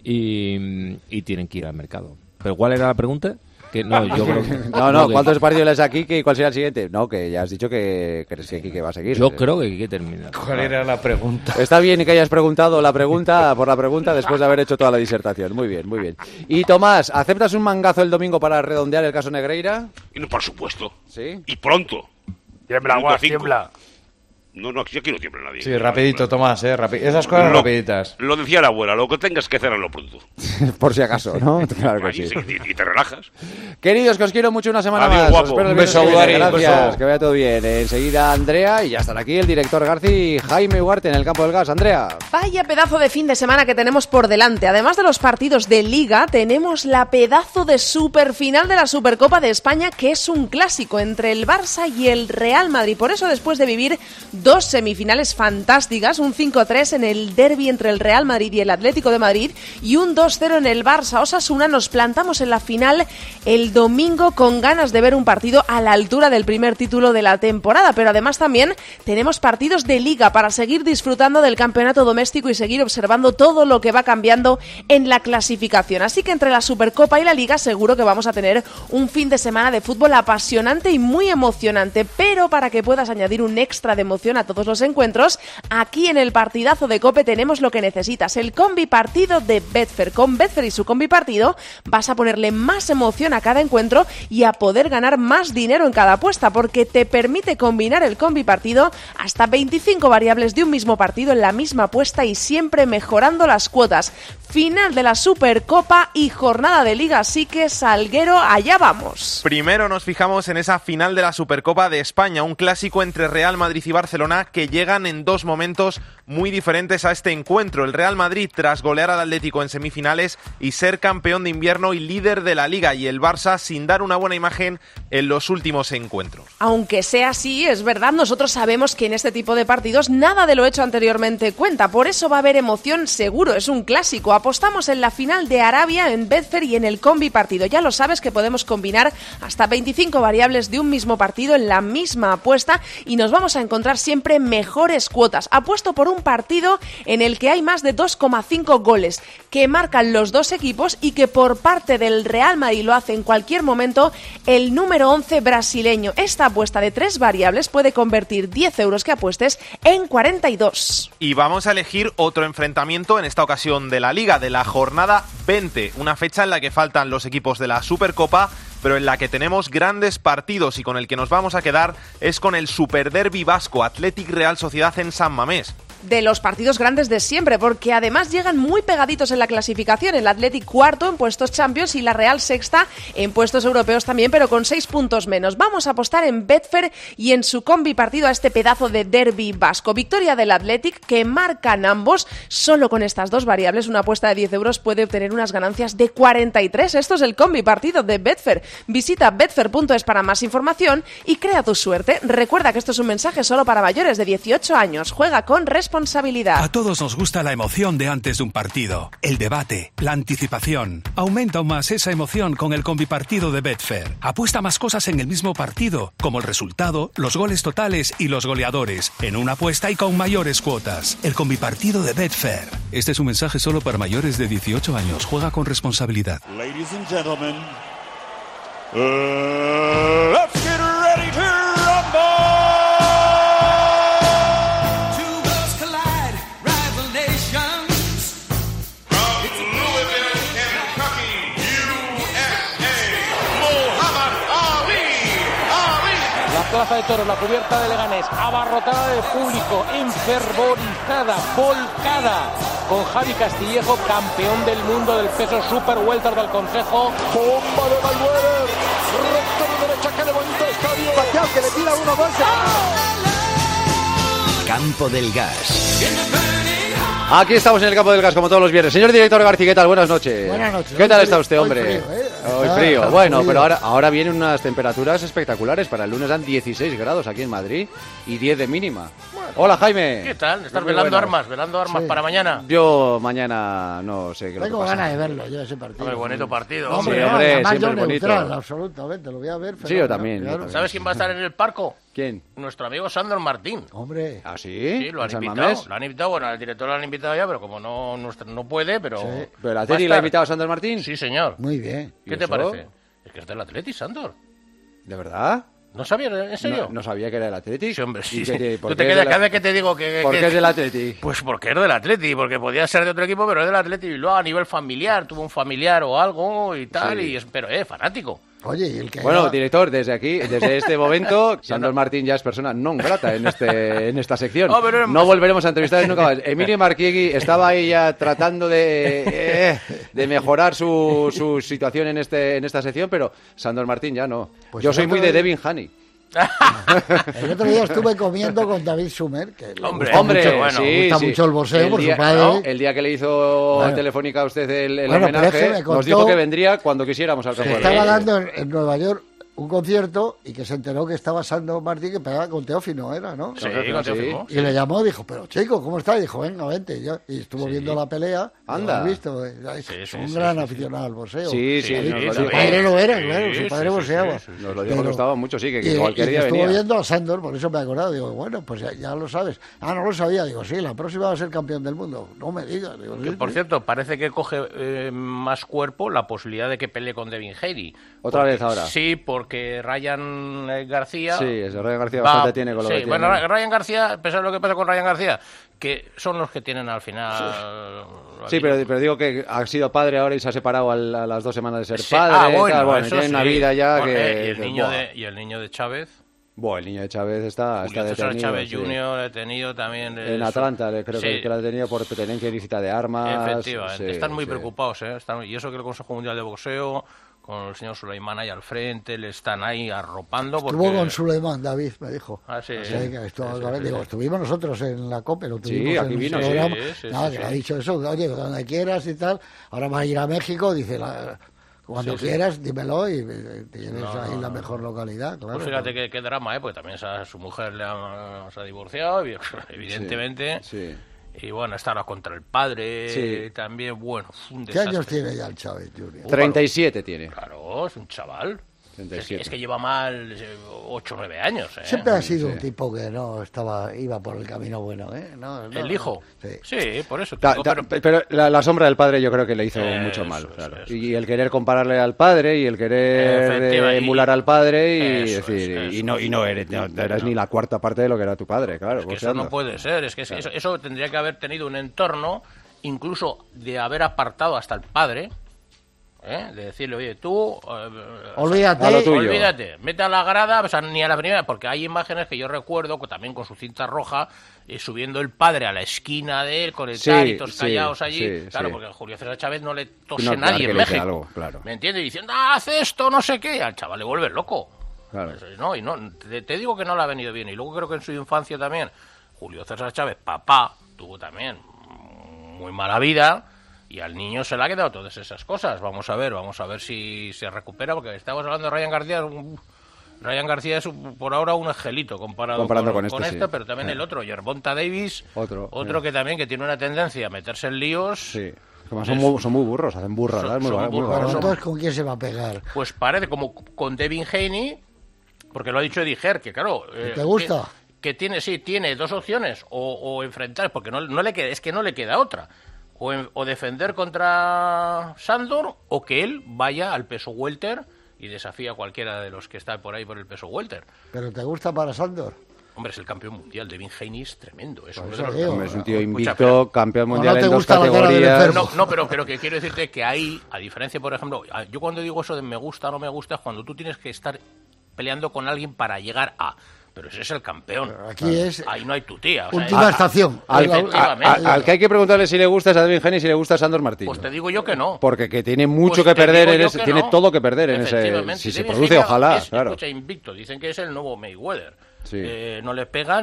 Y tienen que ir al mercado. ¿Pero cuál era la pregunta? Yo creo que... ¿cuántos partidos le das a Quique y cuál será el siguiente? No, que ya has dicho que Quique va a seguir. Yo creo que Quique termina. ¿Cuál era la pregunta? Está bien que hayas preguntado la pregunta después de haber hecho toda la disertación. Muy bien, muy bien. Y Tomás, ¿aceptas un mangazo el domingo para redondear el caso Negreira? Por supuesto. ¿Sí? Y pronto. Tiembla, Guas, tiembla. No, aquí no tiembla nadie. Sí, rapidito, Tomás, esas cosas rapiditas. Lo decía la abuela, lo que tengas que cerrarlo pronto. Por si acaso, ¿no? Claro que sí. Y te relajas. Queridos, que os quiero mucho una semana más. Guapo. Un beso, gracias, que vaya todo bien. Enseguida Andrea y ya están aquí el director García y Jaime Ugarte en el campo del gas. Andrea. Vaya pedazo de fin de semana que tenemos por delante. Además de los partidos de Liga, tenemos la pedazo de superfinal de la Supercopa de España, que es un clásico entre el Barça y el Real Madrid. Por eso, después de vivir 2 semifinales fantásticas, un 5-3 en el derbi entre el Real Madrid y el Atlético de Madrid y un 2-0 en el Barça Osasuna, nos plantamos en la final el domingo con ganas de ver un partido a la altura del primer título de la temporada, pero además también tenemos partidos de Liga para seguir disfrutando del campeonato doméstico y seguir observando todo lo que va cambiando en la clasificación. Así que entre la Supercopa y la Liga seguro que vamos a tener un fin de semana de fútbol apasionante y muy emocionante, pero para que puedas añadir un extra de emoción a todos los encuentros, aquí en el partidazo de COPE tenemos lo que necesitas, el combi partido de Betfair. Con Betfair y su combi partido vas a ponerle más emoción a cada encuentro y a poder ganar más dinero en cada apuesta, porque te permite combinar el combi partido hasta 25 variables de un mismo partido en la misma apuesta y siempre mejorando las cuotas. Final de la Supercopa y jornada de Liga, así que Salguero, allá vamos. Primero nos fijamos en esa final de la Supercopa de España, un clásico entre Real Madrid y Barcelona que llegan en 2 momentos muy diferentes a este encuentro. El Real Madrid tras golear al Atlético en semifinales y ser campeón de invierno y líder de la Liga, y el Barça sin dar una buena imagen en los últimos encuentros. Aunque sea así, es verdad, nosotros sabemos que en este tipo de partidos nada de lo hecho anteriormente cuenta, por eso va a haber emoción seguro, es un clásico. Apostamos en la final de Arabia en Betfair y en el combi partido. Ya lo sabes que podemos combinar hasta 25 variables de un mismo partido en la misma apuesta y nos vamos a encontrar siempre mejores cuotas. Apuesto por un partido en el que hay más de 2,5 goles que marcan los dos equipos y que por parte del Real Madrid lo hace en cualquier momento el número 11 brasileño. Esta apuesta de 3 variables puede convertir 10 euros que apuestes en 42. Y vamos a elegir otro enfrentamiento, en esta ocasión de la Liga, de la jornada 20, una fecha en la que faltan los equipos de la Supercopa, pero en la que tenemos grandes partidos, y con el que nos vamos a quedar es con el Superderbi vasco, Athletic Real Sociedad en San Mamés. de los partidos grandes de siempre, porque además llegan muy pegaditos en la clasificación. El Athletic cuarto en puestos Champions y la Real sexta en puestos europeos también, pero con 6 puntos menos. Vamos a apostar en Betfair y en su combi partido a este pedazo de derbi vasco. Victoria del Athletic, que marcan ambos. Solo con estas dos variables, una apuesta de 10 euros puede obtener unas ganancias de 43. Esto es el combi partido de Betfair. Visita betfair.es para más información y crea tu suerte. Recuerda que esto es un mensaje solo para mayores de 18 años. Juega con responsabilidad. A todos nos gusta la emoción de antes de un partido, el debate, la anticipación. Aumenta aún más esa emoción con el combipartido de Betfair. Apuesta más cosas en el mismo partido, como el resultado, los goles totales y los goleadores, en una apuesta y con mayores cuotas. El combipartido de Betfair. Este es un mensaje solo para mayores de 18 años. Juega con responsabilidad. Ladies and gentlemen, let's get ready to rumble! Plaza de Toros, la cubierta de Leganés, abarrotada de público, enfervorizada, volcada, con Javi Castillejo, campeón del mundo del peso super welter del Consejo. Bomba de Mayweather, recto de derecha que levanta el estadio. Pacquiao que le tira 1-2. Campo del Gas. Aquí estamos en el Campo del Gas como todos los viernes. Señor director García, ¿qué tal? Buenas noches. Buenas noches. ¿Qué tal está usted, hombre? Hoy frío, Hoy frío. Bueno, pero ahora vienen unas temperaturas espectaculares. Para el lunes dan 16 grados aquí en Madrid y 10 de mínima. Bueno. Hola, Jaime. ¿Qué tal? ¿Estás velando armas sí. Para mañana? Yo mañana no sé qué Tengo ganas de verlo, yo ese partido. Hombre, bonito partido. Hombre, siempre yo bonito. Neutral, absolutamente, lo voy a ver. Sí, yo también. Claro. ¿Sabes quién va a estar en el Parco? ¿Quién? Nuestro amigo Sandor Martín. Hombre. ¿Ah, sí? Sí, lo han invitado. Lo han invitado, bueno, al director lo han invitado ya, pero como no puede, pero... Sí. ¿Pero el Atleti lo ha invitado a Sandor Martín? Sí, señor. Muy bien. ¿Qué te parece? Es que es del Atleti, Sandor. ¿De verdad? ¿No sabías? ¿En serio? No sabía que era del Atleti. Sí, hombre, sí. ¿Tú te quedas cada vez que te digo que... ¿Por qué es del Atleti? Pues porque es del Atleti, porque podía ser de otro equipo, pero es del Atleti. Y luego a nivel familiar, tuvo un familiar o algo y tal, pero fanático. Oye, ¿y el que bueno, director, desde este momento, Sandor Martín ya es persona non grata en esta sección. No volveremos a entrevistar nunca más. Emilio Marquiegui estaba ahí ya tratando de mejorar su situación en esta sección, pero Sandor Martín ya no. Pues yo soy muy de Devin Haney. El otro día estuve comiendo con David Sumer, que le gusta mucho el boxeo por su padre. El día que le hizo a Telefónica a usted el homenaje, nos dijo que vendría cuando quisiéramos al campo. Estaba dando en Nueva York un concierto y que se enteró que estaba Sandor Martín, que pegaba con Teófilo, ¿era, no? Sí, con Teófilo. Y le llamó y dijo, pero chico, ¿cómo estás? Y dijo, venga, vente. Y estuvo viendo la pelea. Anda. Lo visto. Es un gran aficionado al boxeo. Sí. Su padre lo era, claro. Su padre boxeaba. Nos lo dijo que gustaba mucho, sí, que cualquier día venía. Estuvo viendo a Sandor, por eso me he acordado. Digo, bueno, pues ya lo sabes. Ah, no lo sabía. Digo, sí, la próxima va a ser campeón del mundo. No me digas. Digo, que, por cierto, parece que coge más cuerpo la posibilidad de que pelee con Devin Haney. ¿Otra vez ahora? Sí, porque Ryan García... Sí, ese Ryan García bastante tiene con lo que tiene. Bueno, Ryan García, a pesar de lo que pasa con Ryan García, que son los que tienen al final... Sí, pero digo que ha sido padre ahora y se ha separado a las 2 semanas de ser padre. Bueno, tiene una vida ya que... Y el niño de Chávez... Bueno, el niño de Chávez está detenido. Chávez Jr. detenido también. En Atlanta, creo que lo ha detenido por tenencia ilícita de armas. Efectivamente, están muy preocupados, y eso que el Consejo Mundial de Boxeo, con el señor Suleimán ahí al frente, le están ahí arropando. Estuvo con Suleimán, David, me dijo. Estuvimos nosotros en la COPE, lo tuvimos sí, aquí vino, que le ha dicho eso, oye, donde quieras y tal, ahora va a ir a México, dice... Cuando quieras, dímelo y tienes ahí la mejor localidad, claro. Pues fíjate qué drama, porque también su mujer se ha divorciado, evidentemente. Sí. Y bueno, estará contra el padre, también, bueno, un desastre. ¿Qué años tiene ya el Chávez Junior? 37 tiene. Claro, es un chaval. 37. Es que lleva mal 8 o 9 años. Siempre ha sido un tipo que iba por el camino bueno. ¿El hijo? Sí, por eso. Pero la sombra del padre yo creo que le hizo mucho mal. Claro. Y el querer compararle al padre y el querer emular al padre y no eras ni la cuarta parte de lo que era tu padre, claro. Es que eso no puede ser. Es que eso tendría que haber tenido un entorno, incluso de haber apartado hasta el padre. De decirle, oye, tú... olvídate, mete a la grada, o sea, ni a la primera, porque hay imágenes que yo recuerdo, también con su cinta roja, subiendo el padre a la esquina de él, con el taritos callados allí, claro, porque a Julio César Chávez no le tose nadie en México, algo, claro. ¿Me entiendes? Diciendo, haz esto, no sé qué, al chaval le vuelve loco. Claro. Te digo que no le ha venido bien, y luego creo que en su infancia también, Julio César Chávez, papá, tuvo también muy mala vida, y al niño se le ha quedado todas esas cosas. Vamos a ver si se recupera, porque estamos hablando de Ryan García. Ryan García es por ahora un angelito comparado con este, sí. Pero también el otro, Gervonta Davis, otro que también que tiene una tendencia a meterse en líos. Sí. Además son muy burros, hacen burradas. Entonces, ¿con quién se va a pegar? Pues parece como con Devin Haney, porque lo ha dicho Eddie Herr, que claro... ¿Te gusta? Que tiene dos opciones, o enfrentar, porque no le queda otra. O defender contra Sandor, o que él vaya al peso welter y desafía a cualquiera de los que está por ahí por el peso welter. ¿Pero te gusta para Sandor? Hombre, es el campeón mundial. Devin Haney es tremendo. Es un tío invicto, campeón mundial en dos categorías. Pero que quiero decirte que ahí, a diferencia, por ejemplo, yo cuando digo eso de me gusta o no me gusta, es cuando tú tienes que estar peleando con alguien para llegar a... Pero ese es el campeón. Ahí no hay tu tía. Última estación. Al que hay que preguntarle si le gusta es a Devin Haney y si le gusta a Sandor Martín. Pues te digo yo que no. Porque que tiene mucho que perder en ese, tiene todo que perder en ese. Si se produce, ojalá. Claro. Escucha, invicto. Dicen que es el nuevo Mayweather. Sí. No le pega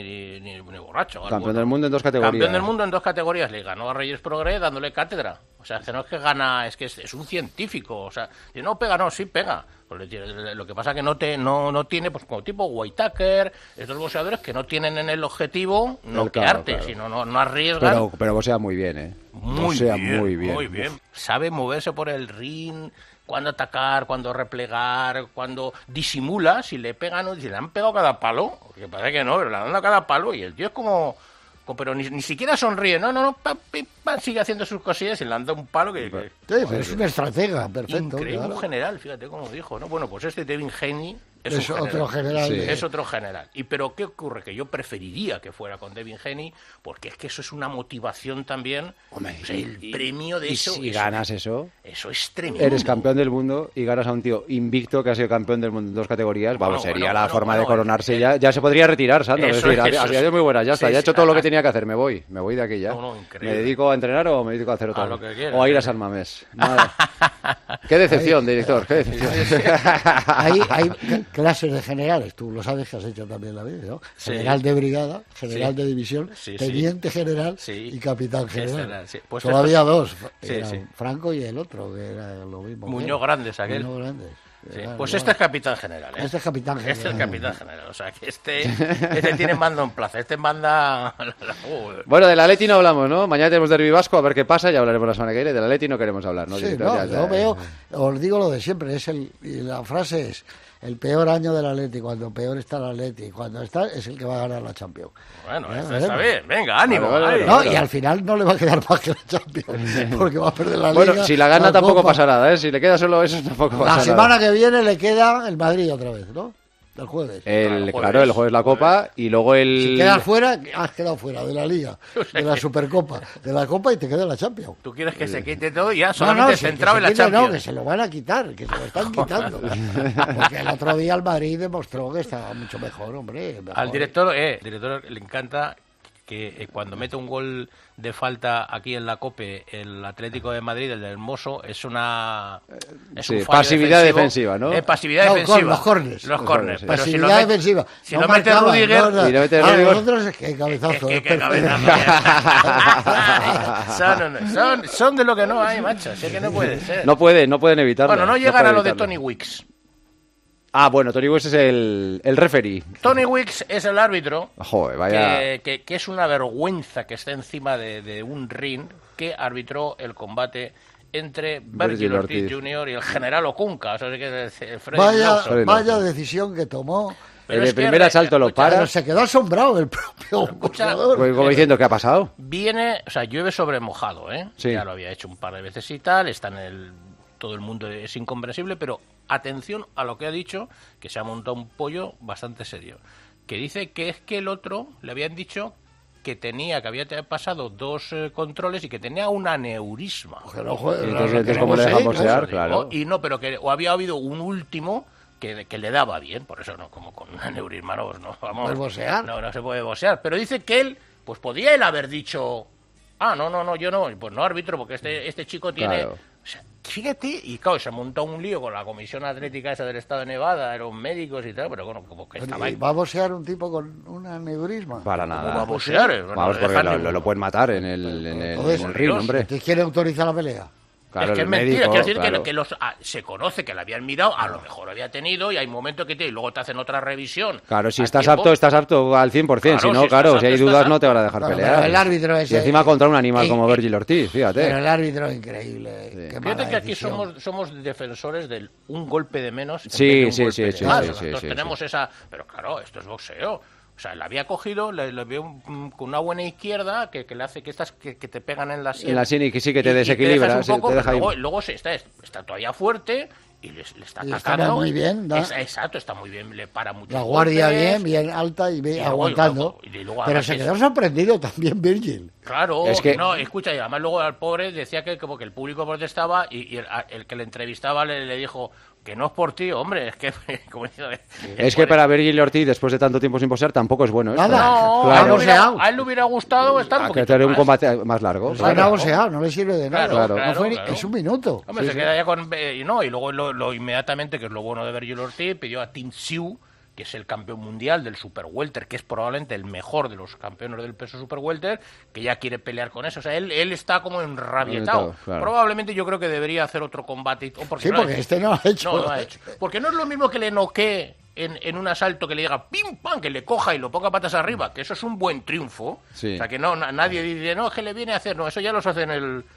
ni borracho. Campeón del mundo en dos categorías. Campeón del mundo en dos categorías. Le ganó a Reyes Progré dándole cátedra. O sea, que no es que gana, es que es un científico. O sea, si no pega, sí pega. Pues lo que pasa que no tiene, pues como tipo Whitaker, estos boxeadores que no tienen en el objetivo noquearte, sino no arriesgan. Pero boxea muy bien, Muy bien. Sabe moverse por el ring, cuándo atacar, cuándo replegar, cuándo disimula, si le pegan, si le han pegado cada palo, que parece que no, pero le han dado cada palo y el tío es como pero ni siquiera sonríe, sigue haciendo sus cosillas y le han dado un palo que es una estratega, perfecto. Increíble, claro. Un general, fíjate cómo dijo, ¿no? Bueno, pues este Devin Haney es otro general. Sí. Es otro general. Pero ¿qué ocurre? Que yo preferiría que fuera con Devin Haney, porque es que eso es una motivación también. Hombre, el premio de eso. Si ganas eso es tremendo. Eres campeón del mundo y ganas a un tío invicto que ha sido campeón del mundo en dos categorías. Sería la forma de coronarse. Ya se podría retirar, Sandor. Es decir, ha sido muy buena, ya está. Ya he hecho todo lo que tenía que hacer. Me voy de aquí ya. ¿Me dedico a entrenar o me dedico a hacer otra? O a ir a San Mamés. Qué decepción, director. Qué decepción. Hay clases de generales, tú lo sabes que has hecho también la vida, ¿no? General de brigada, general de división, teniente general y capitán general. Pues todavía dos, Franco y el otro, que era lo mismo. Muñoz Grandes, aquel. Muñoz Grandes. Pues este es capitán general, Este es capitán general. Este es capitán general, o sea que este tiene mando en plaza, manda... Bueno, del Atleti no hablamos, ¿no? Mañana tenemos derbi vasco, a ver qué pasa, ya hablaremos la semana que viene. Del Atleti no queremos hablar, ¿no? Sí, yo veo, os digo lo de siempre, y la frase es: el peor año del Atleti, cuando peor está el Atleti, cuando está, es el que va a ganar la Champions. Bueno, está bien, venga, ánimo. Y al final no le va a quedar más que la Champions, porque va a perder la Liga. Bueno, si la gana tampoco pasa nada, Si le queda solo eso tampoco pasa nada. La semana que viene le queda el Madrid otra vez, ¿no? El jueves. Claro, el jueves la Copa y luego Si quedas fuera, has quedado fuera de la Liga, de la Supercopa, de la Copa y te queda la Champions. ¿Tú quieres que se quite todo y ya solamente centrado en la Champions? No, que se lo van a quitar, que se lo están quitando. Porque el otro día el Madrid demostró que estaba mucho mejor, hombre. Al director le encanta que cuando mete un gol de falta aquí en la COPE el Atlético de Madrid, el del Mosso, es un pasividad defensiva, ¿no? Pasividad defensiva. Los corners. Los corners. Pasividad defensiva. Si no mete Rudiger... nosotros es que cabezazo. Son de lo que no hay, macho. Sé que no puede ser. No pueden evitarlo. Bueno, no llegan a lo de Tony Weeks. Bueno, Tony Weeks es el referee. Tony Weeks es el árbitro. Joder, vaya. Que es una vergüenza que esté encima de un ring, que arbitró el combate entre Virgil Ortiz Jr. y el general Ocunca. O sea, que vaya decisión que tomó. Pero el primer asalto lo para. Pero se quedó asombrado el propio jugador. Pues como diciendo, ¿qué ha pasado? Llueve sobre mojado, Sí. Ya lo había hecho un par de veces y tal, todo el mundo es incomprensible, pero atención a lo que ha dicho, que se ha montado un pollo bastante serio, que dice que es que el otro le habían dicho que había pasado 2 controles y que tenía un aneurisma. Entonces, ¿cómo le dejan boxear? Claro. Y no, pero que había habido un último que le daba bien, por eso no, como con un aneurisma no vamos. ¿Puedes boxear? No se puede boxear, pero dice que él, pues podía él haber dicho, no, yo no, pues no, árbitro, porque este chico tiene... Claro. O sea, fíjate, y claro, se montó un lío con la comisión atlética esa del estado de Nevada, eran médicos y tal, pero bueno, como que estaba ahí. ¿Va a boxear un tipo con un aneurisma? Para nada. ¿Cómo va a boxear? Vamos, porque lo pueden matar en el ring, hombre. ¿Te quiere autorizar la pelea? Claro, es que es médico, mentira, quiero decir claro. que se conoce que la habían mirado, a lo mejor había tenido, y hay momentos que y luego te hacen otra revisión. Claro, si estás apto al 100%, claro, si no, claro, si hay dudas no te van a dejar pelear. Pero el árbitro es... Y encima contra un animal como Vergil Ortiz, fíjate. Pero el árbitro es increíble. Sí. Fíjate que aquí somos defensores del un golpe de menos. Sí. Nosotros tenemos esa... Pero claro, esto es boxeo. O sea, le había cogido, le vio con una buena izquierda que le hace que te pegan en la sien. En la sien y que sí que te desequilibra. Luego está todavía fuerte y le está atacando. Está muy bien, ¿no? Exacto, está muy bien, le para mucho. La guardia bien alta y aguantando. Pero se quedó sorprendido también Virgil. Claro, no, escucha, y además luego al pobre decía que como que el público protestaba y el que le entrevistaba le dijo... Que no es por ti, hombre, es que... es que para Vergil Ortiz, después de tanto tiempo sin boxear, tampoco es bueno esto. No, claro. A él le hubiera gustado estar un poquito un combate más largo. Pues no ha boxeado, no le sirve de nada. Claro. Es un minuto. Hombre, se queda ya con... y luego lo inmediatamente, que es lo bueno de Vergil Ortiz, pidió a Tim Tszyu, que es el campeón mundial del Super Welter, que es probablemente el mejor de los campeones del peso Super Welter, que ya quiere pelear con eso. O sea, él está como enrabietado. Claro. Probablemente yo creo que debería hacer otro combate. Porque este no lo ha hecho. No lo ha hecho. Porque no es lo mismo que le noquee en un asalto, que le diga pim pam, que le coja y lo ponga patas arriba, que eso es un buen triunfo. Sí. O sea, que nadie dice, no, es que le viene a hacer, no, eso ya los hace en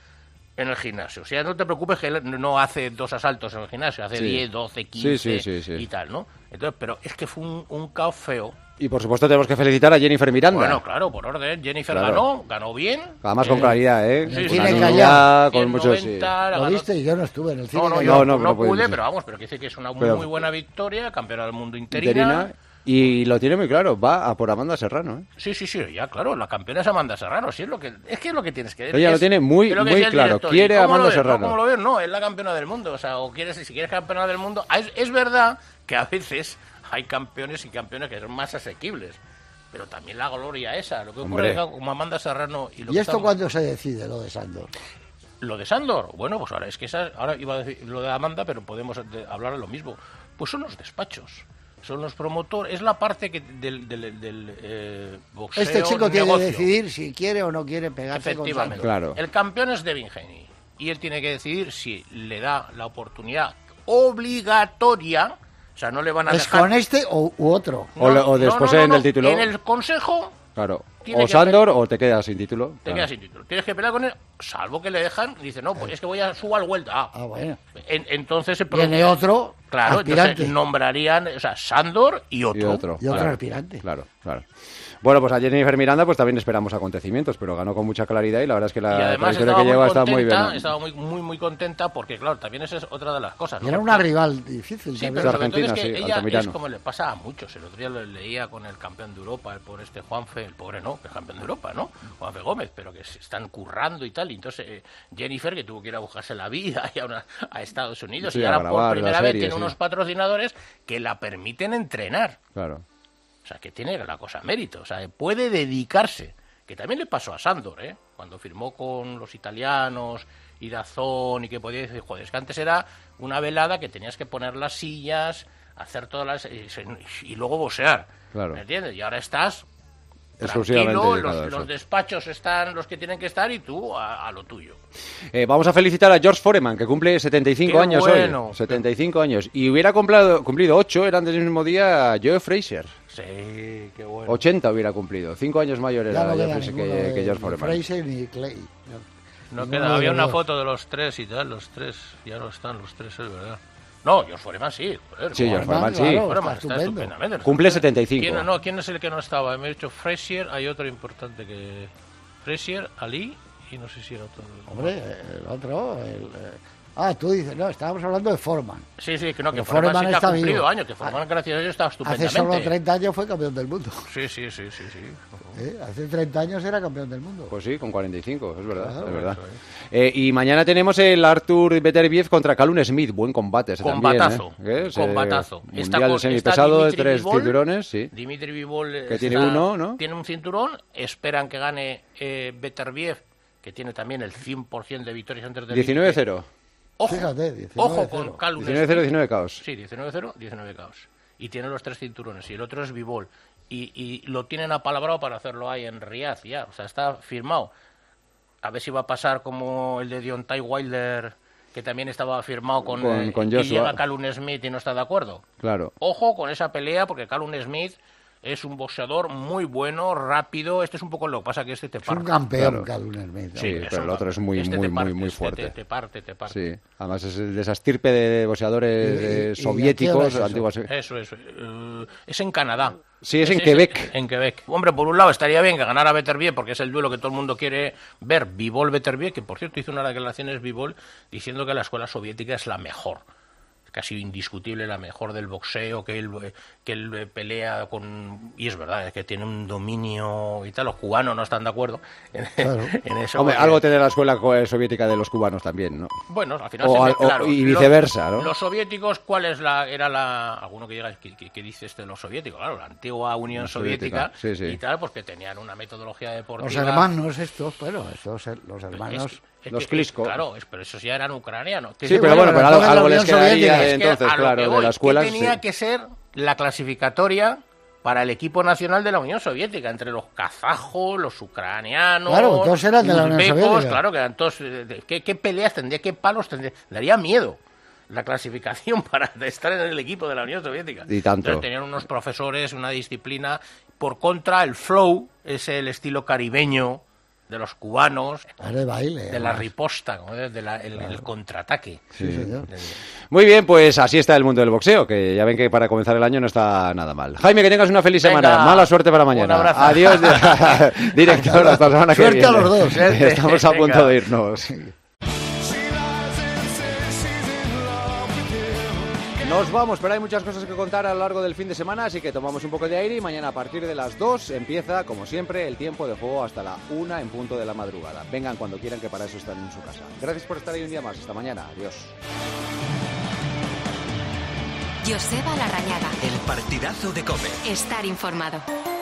el gimnasio. O sea, no te preocupes que él no hace 2 asaltos en el gimnasio, hace 10, 12, 15 y tal, ¿no? Entonces, pero es que fue un caos feo. Y por supuesto tenemos que felicitar a Jennifer Miranda. Bueno, claro, por orden. Jennifer ganó bien. Además con claridad, ¿eh? Sí, con muchos... Lo viste y yo no estuve en el cine. No pude, pero vamos, pero que dice que es una muy buena victoria, campeona del mundo interina. Y lo tiene muy claro, va a por Amanda Serrano, ¿eh? Sí, ya, claro, la campeona es Amanda Serrano, sí, es lo que tienes que ver. Ella lo tiene muy claro, quiere a Amanda Serrano. ¿Cómo lo ves? No, es la campeona del mundo, o sea, si quieres campeona del mundo, es verdad que a veces hay campeones y campeones que son más asequibles, pero también la gloria esa, lo que ocurre como Amanda Serrano... ¿Y esto cuándo se decide, lo de Sandor? Lo de Sandor, bueno, pues ahora es que ahora iba a decir lo de Amanda, pero podemos hablar de lo mismo. Pues son los despachos. Son los promotores, es la parte del boxeo. Este chico tiene que decidir si quiere o no quiere pegarse con Sandor. Claro. El campeón es Devin Haney y él tiene que decidir si le da la oportunidad obligatoria, o sea, no le van a dejar... ¿Es con este u otro? O después en el título. En el consejo... Claro. O Sandor o te quedas sin título. Quedas sin título. Tienes que pelear con él, salvo que le dejan, dice, no, pues es que voy a subir al welter. Bueno. Entonces... Viene otro aspirante. Entonces nombrarían, o sea, Sandor y otro. Y otro aspirante. Claro. Bueno, pues a Jennifer Miranda pues también esperamos acontecimientos, pero ganó con mucha claridad y la verdad es que la trayectoria que lleva está muy bien. Estaba muy contenta porque, claro, también esa es otra de las cosas, ¿no? Era una rival difícil. Sí, pero Argentina, es que ella es como le pasa a muchos. El otro día lo leía con el campeón de Europa, el pobre Juanfe, el pobre no, que es campeón de Europa, ¿no? Juanfe Gómez, pero que se están currando y tal. Y entonces Jennifer, que tuvo que ir a buscarse la vida a Estados Unidos, y ahora por primera vez tiene unos patrocinadores que la permiten entrenar. Claro. O sea, que tiene la cosa mérito, o sea, puede dedicarse, que también le pasó a Sandor, cuando firmó con los italianos y Dazón y que podía decir, joder, es que antes era una velada que tenías que poner las sillas, hacer todas las... y luego boxear, claro. ¿Me entiendes? Y ahora estás tranquilo, los despachos están los que tienen que estar y tú a lo tuyo. Vamos a felicitar a George Foreman, que cumple 75 años hoy. 75 años. Y hubiera cumplido 8, eran del mismo día Joe Frazier. Sí, qué bueno. 80 hubiera cumplido, 5 años mayor era que George Foreman. Frazier ni Clay. No queda, había una foto de los tres y tal, los tres, ya no están los tres, es verdad. No, George Foreman sí. Joder, sí, George Foreman sí. Foreman está estupendamente. Cumple 75. ¿Quién es el que no estaba? Me he dicho Frazier, hay otro importante que... Frazier, Ali y no sé si era otro. Hombre, el otro, Ah, tú dices, no, estábamos hablando de Foreman. Sí, que no, que Foreman sí que ha cumplido años, que Foreman, gracias a Dios, está estupendamente. Hace solo 30 años fue campeón del mundo. Sí. Hace 30 años era campeón del mundo. Pues sí, con 45, es verdad. Claro, es verdad. Y mañana tenemos el Artur Beterbiev contra Callum Smith, buen combate. Combatazo. Combatazo. Mundial semipesado de 3 cinturones, sí. Dimitri Bivol que tiene uno, ¿no? Tiene un cinturón, esperan que gane Beterbiev, que tiene también el 100% de victorias antes del 19-0. Ojo, fíjate, 19-0. Ojo con Callum 19-0, 19 caos. Sí, 19-0, 19 caos. Y tiene los 3 cinturones, y el otro es Bivol. Y lo tienen apalabrado para hacerlo ahí en Riyadh ya, o sea, está firmado. A ver si va a pasar como el de Deontay Wilder, que también estaba firmado con Joshua. Y llega Callum Smith y no está de acuerdo. Claro. Ojo con esa pelea, porque Callum Smith es un boxeador muy bueno, rápido. Este es un poco lo que pasa, que este te parte. Es un campeón, Callum Smith. Sí, pero el otro es muy fuerte. Te parte. Sí, además es de esa estirpe de boxeadores soviéticos antiguos. Eso. Es en Canadá. Sí, es en Quebec. En Quebec. Hombre, por un lado estaría bien que ganara Beterbiev, porque es el duelo que todo el mundo quiere ver. Bivol-Beterbiev, que por cierto hizo unas declaraciones Bivol diciendo que la escuela soviética es la mejor. Casi indiscutible, la mejor del boxeo, que él pelea con... Y es verdad, es que tiene un dominio y tal. Los cubanos no están de acuerdo en eso. Hombre, algo tiene la escuela soviética de los cubanos también, ¿no? Bueno, al final claro. Y viceversa, ¿no? Los soviéticos, ¿cuál es alguno que diga que dice de los soviéticos? Claro, la antigua Unión Soviética sí. Y tal, pues que tenían una metodología deportiva... Los hermanos estos, los hermanos... Los Klitschko. Claro, pero esos ya eran ucranianos. Sí, pero bueno, algo les quedaría entonces, claro, de la escuela. ¿Qué tenía que ser la clasificatoria para el equipo nacional de la Unión Soviética? Entre los kazajos, los ucranianos... Claro, todos eran de la Unión Soviética. Claro, que eran todos... ¿Qué peleas tendría? ¿Qué palos tendría? Daría miedo la clasificación para estar en el equipo de la Unión Soviética. Y tanto. Entonces, tenían unos profesores, una disciplina. Por contra, el flow es el estilo caribeño de los cubanos, de baile, de la riposta, el contraataque. Sí, señor. Muy bien, pues así está el mundo del boxeo, que ya ven que para comenzar el año no está nada mal. Jaime, que tengas una feliz semana. Mala suerte para mañana. Un abrazo. Adiós, director, hasta la semana que viene. Suerte a los dos. Estamos a punto de irnos. Nos vamos, pero hay muchas cosas que contar a lo largo del fin de semana, así que tomamos un poco de aire y mañana a partir de las 2 empieza, como siempre, el tiempo de juego hasta la 1 en punto de la madrugada. Vengan cuando quieran, que para eso están en su casa. Gracias por estar ahí un día más. Hasta mañana. Adiós. Joseba Larrañaga. El partidazo de COPE. Estar informado.